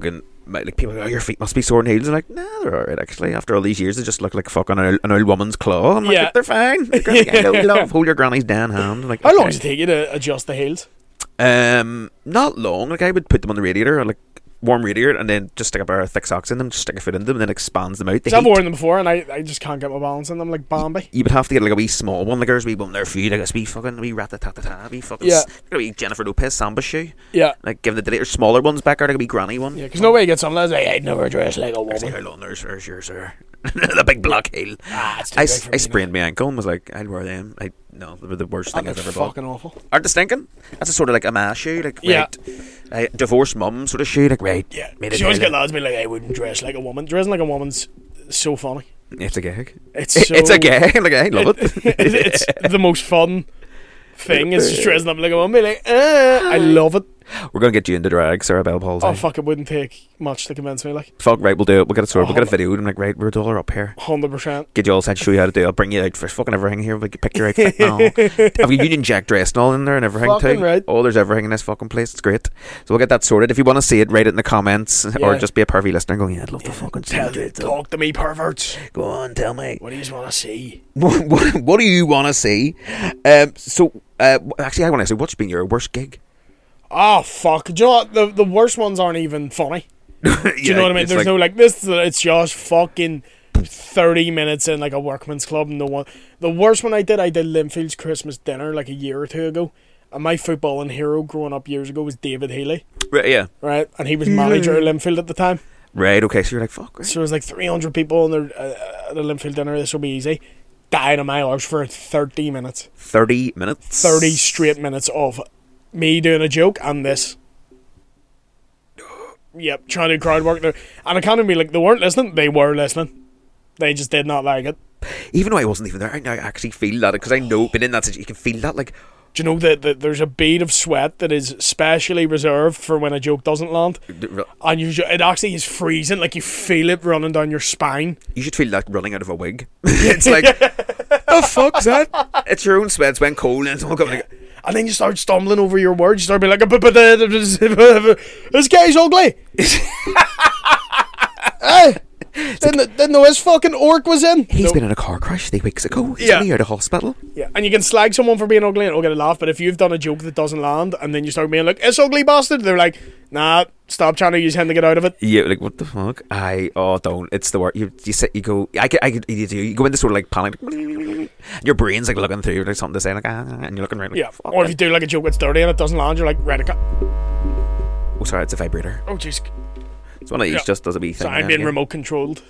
like people go, oh, your feet must be sore in heels. I'm like, nah, they're alright actually. After all these years, they just look like fucking an old woman's claw. I'm like, they're fine. Hold your granny's damn hand. Like, how long does it take you to adjust the heels? Not long. Like, I would put them on the radiator, like warm radiator, and then just stick a pair of thick socks in them, just stick a foot in them, and then expands them out. I've worn them before, and I just can't get my balance in them, like Bambi. You would have to get like a wee small one, like there's a wee one there for you, like a wee fucking wee rat-a-tat-a-tat, wee fucking a wee Jennifer Lopez Samba shoe. Yeah. Like, give the later smaller ones back, or like a wee granny one. Yeah, because nobody gets some lads like, I'd never dress like a woman. How long there's yours, sir? The big black heel. I sprained my ankle and was like, I'd wear them. No, they were the worst thing I've ever bought. Fucking awful. Aren't they stinking? That's a sort of like a ma shoe, like, right, divorced mum sort of shoe, like, right. Yeah. You always get lads be like, I wouldn't dress like a woman. Dressing like a woman's so funny. It's a gag. It's a gag. Like, I love it. It's the most fun thing. Is just dressing up like a woman. Be like, I love it. We're going to get you into drag, Sarah Bell Paul's. Oh, fuck, it wouldn't take much to convince me, like. Fuck, right, we'll do it. We'll get it sorted. We'll get a video. I'm like, right, we're a dollar up here. 100%. Get you all set, show you how to do it. I'll bring you out for fucking everything here. We'll pick your outfit now. Have you Union Jack dressed and all in there and everything fucking too? Right. Oh, there's everything in this fucking place. It's great. So we'll get that sorted. If you want to see it, write it in the comments, or just be a pervy listener going, yeah, I'd love to fucking see it. Talk to me, perverts. Go on, tell me. What do you want to see? What do you want to see? Actually, I want to say, what's been your worst gig? Oh, fuck. Do you know what? The worst ones aren't even funny. Do you know what I mean? There's like, no, like, this, it's just fucking 30 minutes in, like, a workman's club. And the worst one I did Linfield's Christmas dinner, like, a year or two ago. And my footballing hero growing up years ago was David Healy. Right, yeah. Right? And he was manager at Linfield at the time. Right, okay, so you're like, fuck. Right. So there was like 300 people at a Linfield dinner. This will be easy. Dying on my arse for 30 minutes. 30 minutes? 30 straight minutes of me doing a joke and this. Yep, trying to do crowd work there. And I can't even be like, they weren't listening. They were listening. They just did not like it. Even though I wasn't even there, I actually feel that, because I know, been in that situation, you can feel that, like. Do you know that there's a bead of sweat that is specially reserved for when a joke doesn't land? And it actually is freezing, like you feel it running down your spine. You should feel that running out of a wig. It's like, the fuck's that? It's your own sweat, it's when cold, and it's all coming like. And then you start stumbling over your words. You start being like, this guy's ugly. Hey, didn't know his fucking orc was in. He's been in a car crash 3 weeks ago. He's only out of hospital. Yeah, and you can slag someone for being ugly and it'll get a laugh. But if you've done a joke that doesn't land and then you start being like, it's ugly bastard, they're like, nah, stop trying to use him to get out of it. Yeah, like, what the fuck? Don't. It's the word. You sit, you go, you go into sort of like panic. Your brain's like looking through, like something to say, like, and you're looking around. Like, fuck. Or if you do like a joke that's dirty and it doesn't land, you're like, right, oh, sorry, it's a vibrator. Oh, jeez. It's one of these just does a wee thing. So I'm being remote controlled.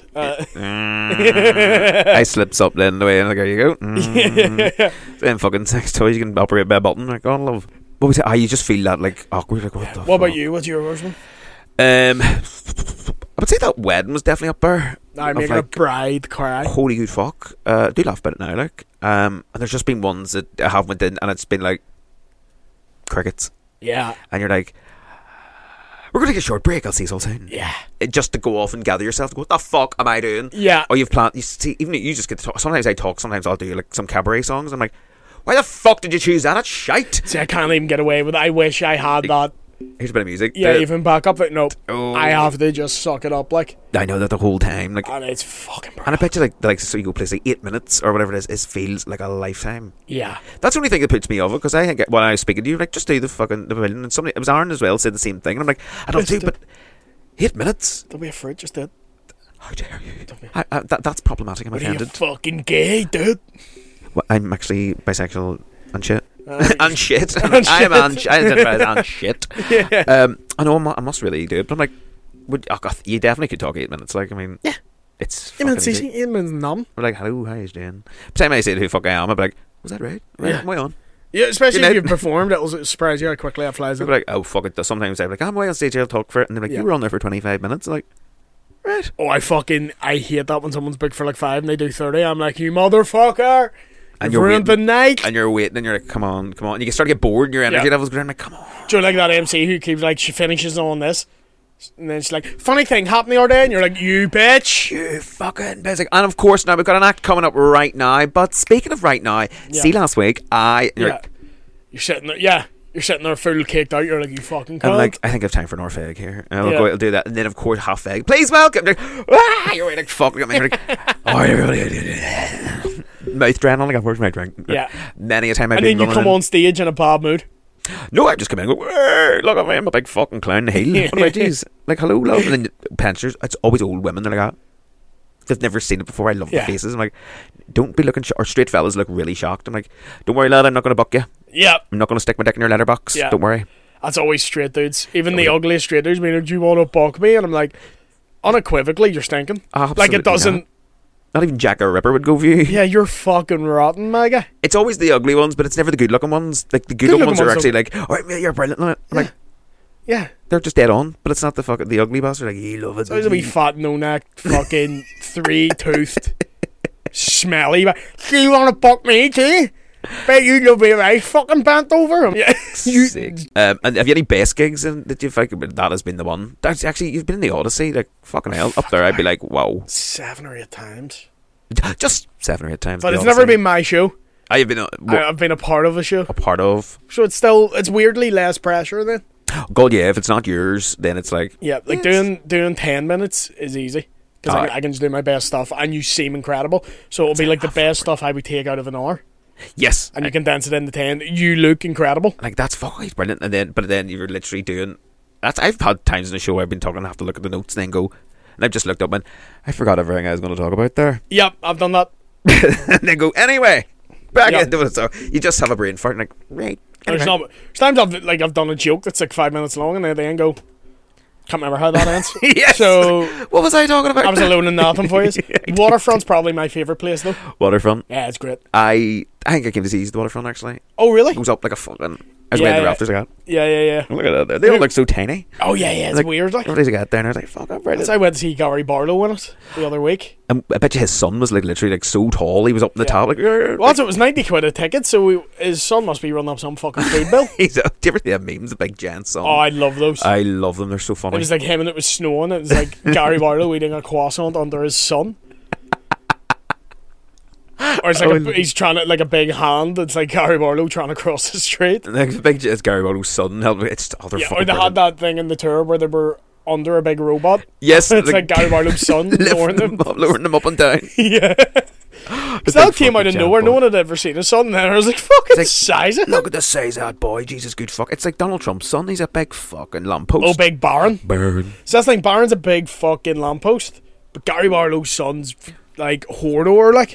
I slips up then the way, and like, there you go. Then fucking sex toys you can operate by a button. Like, oh, love. What was it? You just feel that like awkward. Like, what the fuck? What about you? What's your worst one? I would say that wedding was definitely up there. I make a bride cry. Holy good fuck. Do laugh about it now, like. And there's just been ones that I have went in, and it's been like crickets. Yeah. And you're like, we're going to take a short break, I'll see you all soon. Yeah. Just to go off and gather yourself, go, what the fuck am I doing? Yeah. Or you've planned, you see, even you just get to talk. Sometimes I talk, sometimes I'll do like some cabaret songs. I'm like, why the fuck did you choose that? It's shite. See, I can't even get away with it. I wish I had that. Here's a bit of music. Yeah, even back up it. Nope. Oh. I have to just suck it up, like. I know that the whole time, like. And it's fucking brutal. And I bet you, like, so you go places like 8 minutes or whatever it is, feels like a lifetime. Yeah. That's the only thing that puts me off it, because I think when I was speaking to you, like, just do the pavilion, and somebody, it was Aaron as well, said the same thing, and I'm like, I don't do, but 8 minutes. Don't be afraid, just do it. How dare you? That's problematic. I'm offended. Are you fucking gay, dude? Well, I'm actually bisexual and shit. And shit. I am and shit. Yeah. I know I must really do it, but I'm like, you definitely could talk 8 minutes. Like, I mean, yeah, it's 8 minutes easy. 8 minutes numb. I'm like, hello, how you doing? By the time I say who the fuck I am, I'm like, was that right? Right, yeah. am I on? Yeah, especially if you've performed, it'll surprise you how quickly it flies in. Like, oh fuck it. Sometimes I'm like, I'm way on stage, I'll talk for it, and they're like, you were on there for 25 minutes. I'm like, right. Oh, I hate that when someone's booked for like 5 and they do 30. I'm like, you motherfucker. And you've ruined the night. And you're waiting, and you're like, come on. And you start to get bored, and your energy levels go down. I'm like, come on. Do you like that MC who keeps like, she finishes on this, and then she's like, funny thing happened the other day, and you're like, you bitch. You fucking bitch. And of course, now we've got an act coming up right now. But speaking of right now, see last week, you're sitting there, You're sitting there full caked out. You're like, you fucking I'm cunt. like, I think I have time for an Orfeg here. And I'll Yeah. go out and do that. And then, of course, half egg. Please welcome. Like, you're like, fuck. You're like, oh, you're really. Mouth drain on, like, where's my drink? Yeah. Many a time I've And been then you come running on stage in a bad mood. No, I just come in and go, "Hey, look at me, I'm a big fucking clown in the heel." What about these? Like, hello, love. And then pensioners, it's always old women. They're like that. They've never seen it before. I love the faces. I'm like, don't be looking, or straight fellas look really shocked. I'm like, don't worry, lad, I'm not going to buck you. Yeah. I'm not going to stick my dick in your letterbox. Yeah. Don't worry. That's always straight dudes. Even the ugliest straight dudes mean, do you want to buck me? And I'm like, unequivocally, you're stinking. Absolutely Like, it doesn't. Not even Jack the Ripper would go for you. Yeah, you're fucking rotten, my guy. It's always the ugly ones, but it's never the good looking ones. Like, the good looking ones are actually like, alright, mate, you're brilliant. I'm like, Yeah. they're just dead on, but it's not the ugly bastard. Like, you love it. So he's a wee fat, no-necked, fucking three-toothed, smelly. Do you want to buck me too? Bet you love me right fucking bent over him. Yeah. Sick. And have you any best gigs that you've like? That has been the one. That's actually, you've been in the Odyssey. Like, fucking hell, up there, I'd be like, wow. 7 or 8 times. Just 7 or 8 times. But the it's never Odyssey. been my show. I have been I've been a part of a show. a part of. So it's weirdly less pressure then. God, yeah. If it's not yours, then it's like, Yeah, like doing 10 minutes is easy. Because Aye. I can just do my best stuff and you seem incredible. So it'll be like the best stuff I would take out of an hour. yes, And you condense it into 10. You look incredible. like that's fucking brilliant. But then you're literally doing. I've had times in the show where I've been talking, I have to look at the notes and then go, and I've just looked up and I forgot everything I was going to talk about there, Yep, I've done that. and then go anyway back Yep. into it. So you just have a brain fart, and like, right. There's anyway. times I've done a joke that's like 5 minutes long and at the end go, can't remember how that ends. Yes. So What was I talking about? I was alone in nothing for you. Waterfront's probably my favourite place though. Waterfront. Yeah, it's great. I think I came to see the Waterfront actually. Oh really? It was up like a fucking. I was Yeah, way in the yeah. rafters. I got. Yeah. Look at that. There. They all look so tiny. Oh yeah, it's Like, weird. Like What did I get there? And I was like, fuck, I'm that's brilliant. I went to see Gary Barlow in it the other week. And I bet you his son was like literally like so tall. He was up in the Yeah. top. Like, Well, it was 90 quid a ticket, so his son must be running up some fucking food bill. do you ever see that memes? The big giant son. Oh, I love those. I love them. They're so It funny. was like him and it was snowing. It was like Gary Barlow eating a croissant under his son. Or it's like he's trying to, like a big hand. It's like Gary Barlow trying to cross the street. Like, the big it's Gary Barlow's son. It's just other Yeah, fucking or they had that thing in the tour where they were under a big robot. Yes, It's like Gary Barlow's son lowering them. lowering them up and down. Yeah. The So that big came out fucking of giant nowhere. No boy. one had ever seen his son. And then I was like, fucking like, size it. Look at the size of that boy. Jesus, good fuck. It's like Donald Trump's son. He's a big fucking lamppost. Oh, big Baron. Burn. So that's the thing. Baron's a big fucking lamppost. But Gary Barlow's son's like Hordor, like.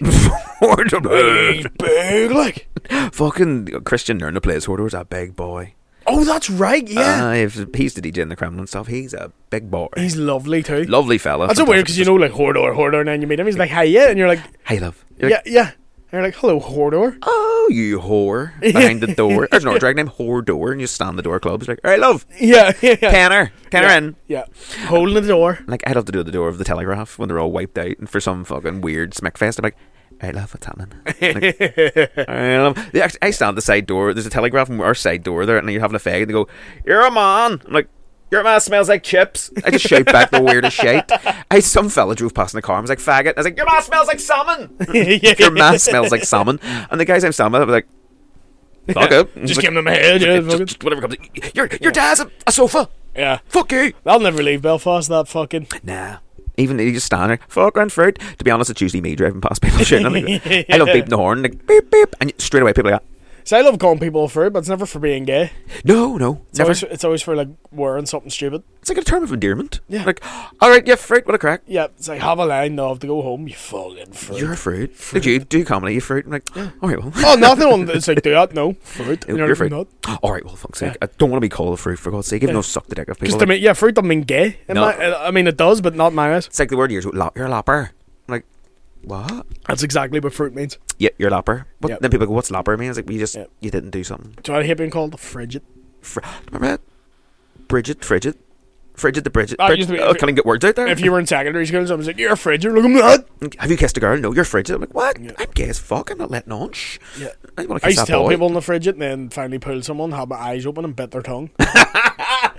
He's big, like. Fucking Christian Nurna plays Hordor. A big boy. Oh, that's right, yeah. He's the DJ in the Kremlin and stuff. He's a big boy. He's lovely too. Lovely fella. That's so weird because you know, like Hordor, and then you meet him. He's like, "Hey, yeah," and you're like, Hey, love. You're "Yeah, like, yeah." And you're like, "Hello, Hordor." oh, you whore. Behind the door. There's another drag named Hordor, and you stand the door club. He's like, all right, love. Yeah, yeah, Kenner yeah. in. Yeah, holding the door. Like, I'd love to do the door of the Telegraph when they're all wiped out, and for some fucking weird smickfest, I'm like, I love what's happening. Like, I love. I stand at the side door. There's a Telegraph in our side door there, and you're having a fag, and they go, "You're a man." I'm like, "Your man smells like chips." I just shout back the weirdest shit. Some fella drove past in the car and was like, "Faggot." I was like, "Your man smells like salmon." Your man smells like salmon. And the guys I'm standing with, I was like, "Fuck it." Just Like, give him a head. Yeah, just whatever comes. Your dad's a sofa. yeah. Fuck you. I'll never leave Belfast. That fucking. Nah. Even you just stand there, fucking fruit. To be honest, it's usually me driving past people shooting. Like, I love beeping the horn, like beep beep, and straight away people are like that. So I love calling people fruit, but it's never for being gay. No, never. It's always for like wearing something stupid. It's like a term of endearment. Yeah. Like, all right, yeah, fruit, what a crack. Yeah, it's like have a line. No, I have to go home. You fucking fruit. You're a fruit. Like, you do comedy, you fruit. I'm like, all right, well. Oh, nothing on. It's like do that. No fruit. You're like, fruit. "Not." All right, well, fuck's sake. I don't want to be called a fruit, for God's sake. Even though suck the dick of people. Because to me, yeah, fruit doesn't mean gay. No. I mean, it does, but not in my eyes. It's like the word you're a lapper. I'm like, what? That's exactly what fruit means. Yeah, you're a lapper. But Yep. then people go, what's lapper mean? It's like, Yep. you didn't do something. So I hate being called a frigid. Remember that? Frigid the Bridget. That used to be- Oh, can I get words out there? If you were in secondary school, someone was like, "You're a frigid." Look, I'm not. Have you kissed a girl? No, you're frigid. I'm like, what? Yeah. I'm gay as fuck. I'm not letting on. Shh. Yeah. I want to I kiss used to that tell boy. people in the frigid, and then finally pull someone, have my eyes open, and bit their tongue.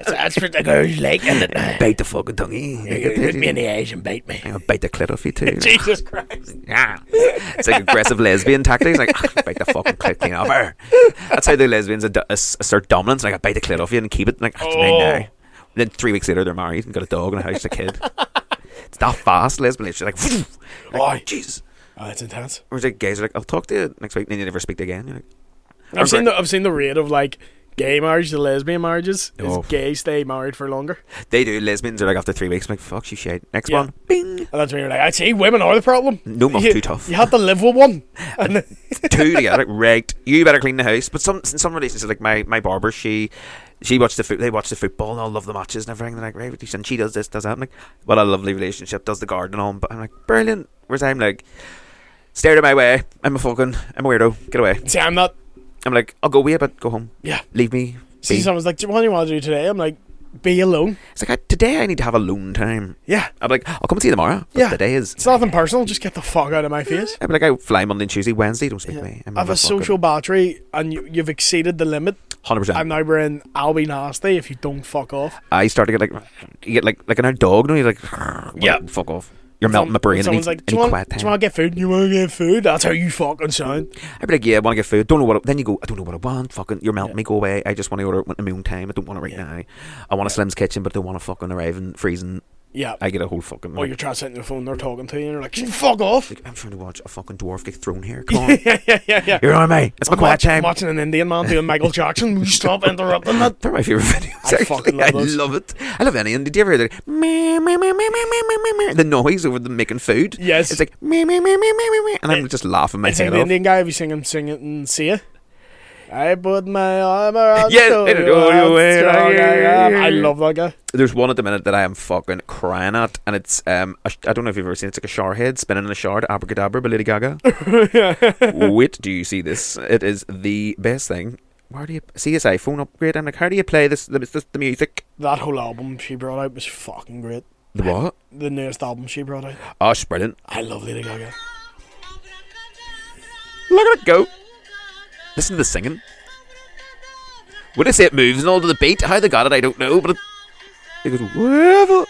That's what the girls like, isn't it? Bite the fucking tonguey. Hit me in the eyes and bite me. I'll bite the clit off you too. Jesus Christ. Yeah. It's like aggressive lesbian tactics. Like, bite the fucking clit clean off her. That's how the lesbians assert dominance. Like, I bite the clit off you and keep it. Like, that's mine now. And then 3 weeks later, they're married and got a dog and a house and a kid. It's that fast, lesbian. It's just like Jesus. Oh, that's intense. Or it's like guys are like, I'll talk to you next week, and then you never speak again. You're like, I've seen the rate of like gay marriage to lesbian marriages. Is gays stay married for longer? They do. Lesbians are like after 3 weeks, I'm like, fuck you, shit. Next one, bing. And that's when you're like, I see, women are the problem. No, not too tough. You have to live with one. And two together, right? You better clean the house. But in some relationships, like my barber, she watched they watch the football and all love the matches and everything. They're like, right, and she does this, does that. I'm like, what a lovely relationship. Does the garden and all. But I'm like, brilliant. Whereas I'm like, stay out of my way. I'm a weirdo. Get away. See, I'm not. I'm like, I'll go away, but go home. Yeah. Leave me. See, someone's like, what do you want to do today? I'm like, be alone. It's like, today I need to have alone time. Yeah. I'm like, I'll come and see you tomorrow. But yeah. Today is. It's nothing personal. Just get the fuck out of my face. I'm like, I fly Monday and Tuesday, Wednesday. Don't speak to me. I have a social battery, and you've exceeded the limit. 100%. I'm now wearing I'll be nasty if you don't fuck off. I start to get like an old dog. No, you're like, yeah, fuck off. You're melting my brain. Someone's like, do you want to get food? You want to get food? That's how you fucking sound. I'd be like, yeah, I want to get food. Don't know what. Then you go, I don't know what I want. Fucking, you're melting me. Go away. I just want to order it in my own time. I don't want it right now. I want a Slim's Kitchen, but I don't want to fucking arrive and freezing. Yeah. I get a whole fucking. Or you're trying to sit on your phone, they're talking to you, and you're like, fuck off. Like, I'm trying to watch a fucking dwarf get thrown here. Come on. yeah. You're on me. It's my quiet time. I'm watching an Indian man doing Michael Jackson. Will you stop interrupting that? They're my favourite videos. I fucking love those. I love it. I love any. And did you ever hear the noise over them making food? Yes. It's like and I'm just laughing my head off. The Indian guy, if you sing it and see it. I put my arm around you. I love that guy. There's one at the minute that I am fucking crying at, and it's I don't know if you've ever seen it. It's like a shower head spinning in a shower to Abracadabra by Lady Gaga. Wait, do you see this? It is the best thing. Where do you see his iPhone upgrade? I'm like, how do you play the music? That whole album she brought out was fucking great. The what? The newest album she brought out. Oh, it's brilliant. I love Lady Gaga. Look at it go. Listen to the singing. When they say it moves and all to the beat, how they got it, I don't know, but it goes wherever.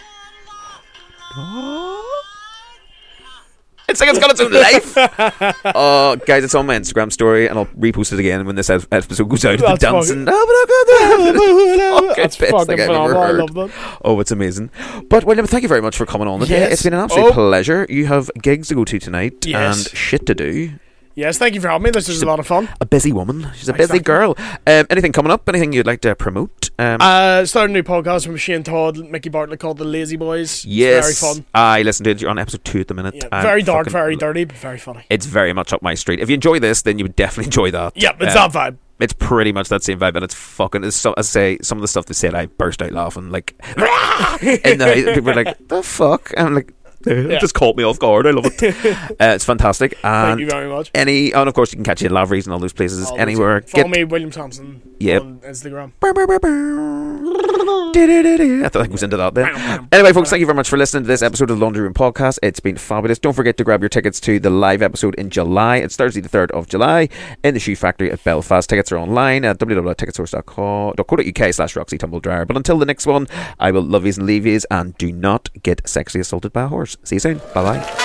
It's like it's got its own life. Oh, guys, it's on my Instagram story, and I'll repost it again when this episode goes out. The dancing. That's fucking phenomenal. I love that. Oh, it's amazing. But William, thank you very much for coming on today. Yes. It's been an absolute pleasure. You have gigs to go to tonight and shit to do. Yes, thank you for having me. This is a lot of fun. A busy woman. She's a busy girl. Anything coming up? Anything you'd like to promote? Started a new podcast with Shane Todd, Mickey Bartlett, called The Lazy Boys. Yes. It's very fun. I listened to it. You're on episode 2 at the minute. Yeah, very dark, very dirty, but very funny. It's very much up my street. If you enjoy this, then you would definitely enjoy that. Yep, it's that vibe. It's pretty much that same vibe, and it's fucking. As I say, some of the stuff they said, I burst out laughing like. And people are like, "The fuck?" And I'm like. It just caught me off guard. I love it. It's fantastic. And thank you very much. And of course, you can catch you at Lavery's and all those places. Anywhere. Follow me, William Thompson, on Instagram. I thought I was into that there. Anyway, folks, thank you very much for listening to this episode of the Laundry Room Podcast. It's been fabulous. Don't forget to grab your tickets to the live episode in July. It's Thursday the 3rd of July in the Shoe Factory at Belfast. Tickets are online at www.ticketsource.co.uk/Roxy Tumbledryer. But until the next one, I will love yous and leave yous, and do not get sexually assaulted by a horse. See you soon. Bye bye.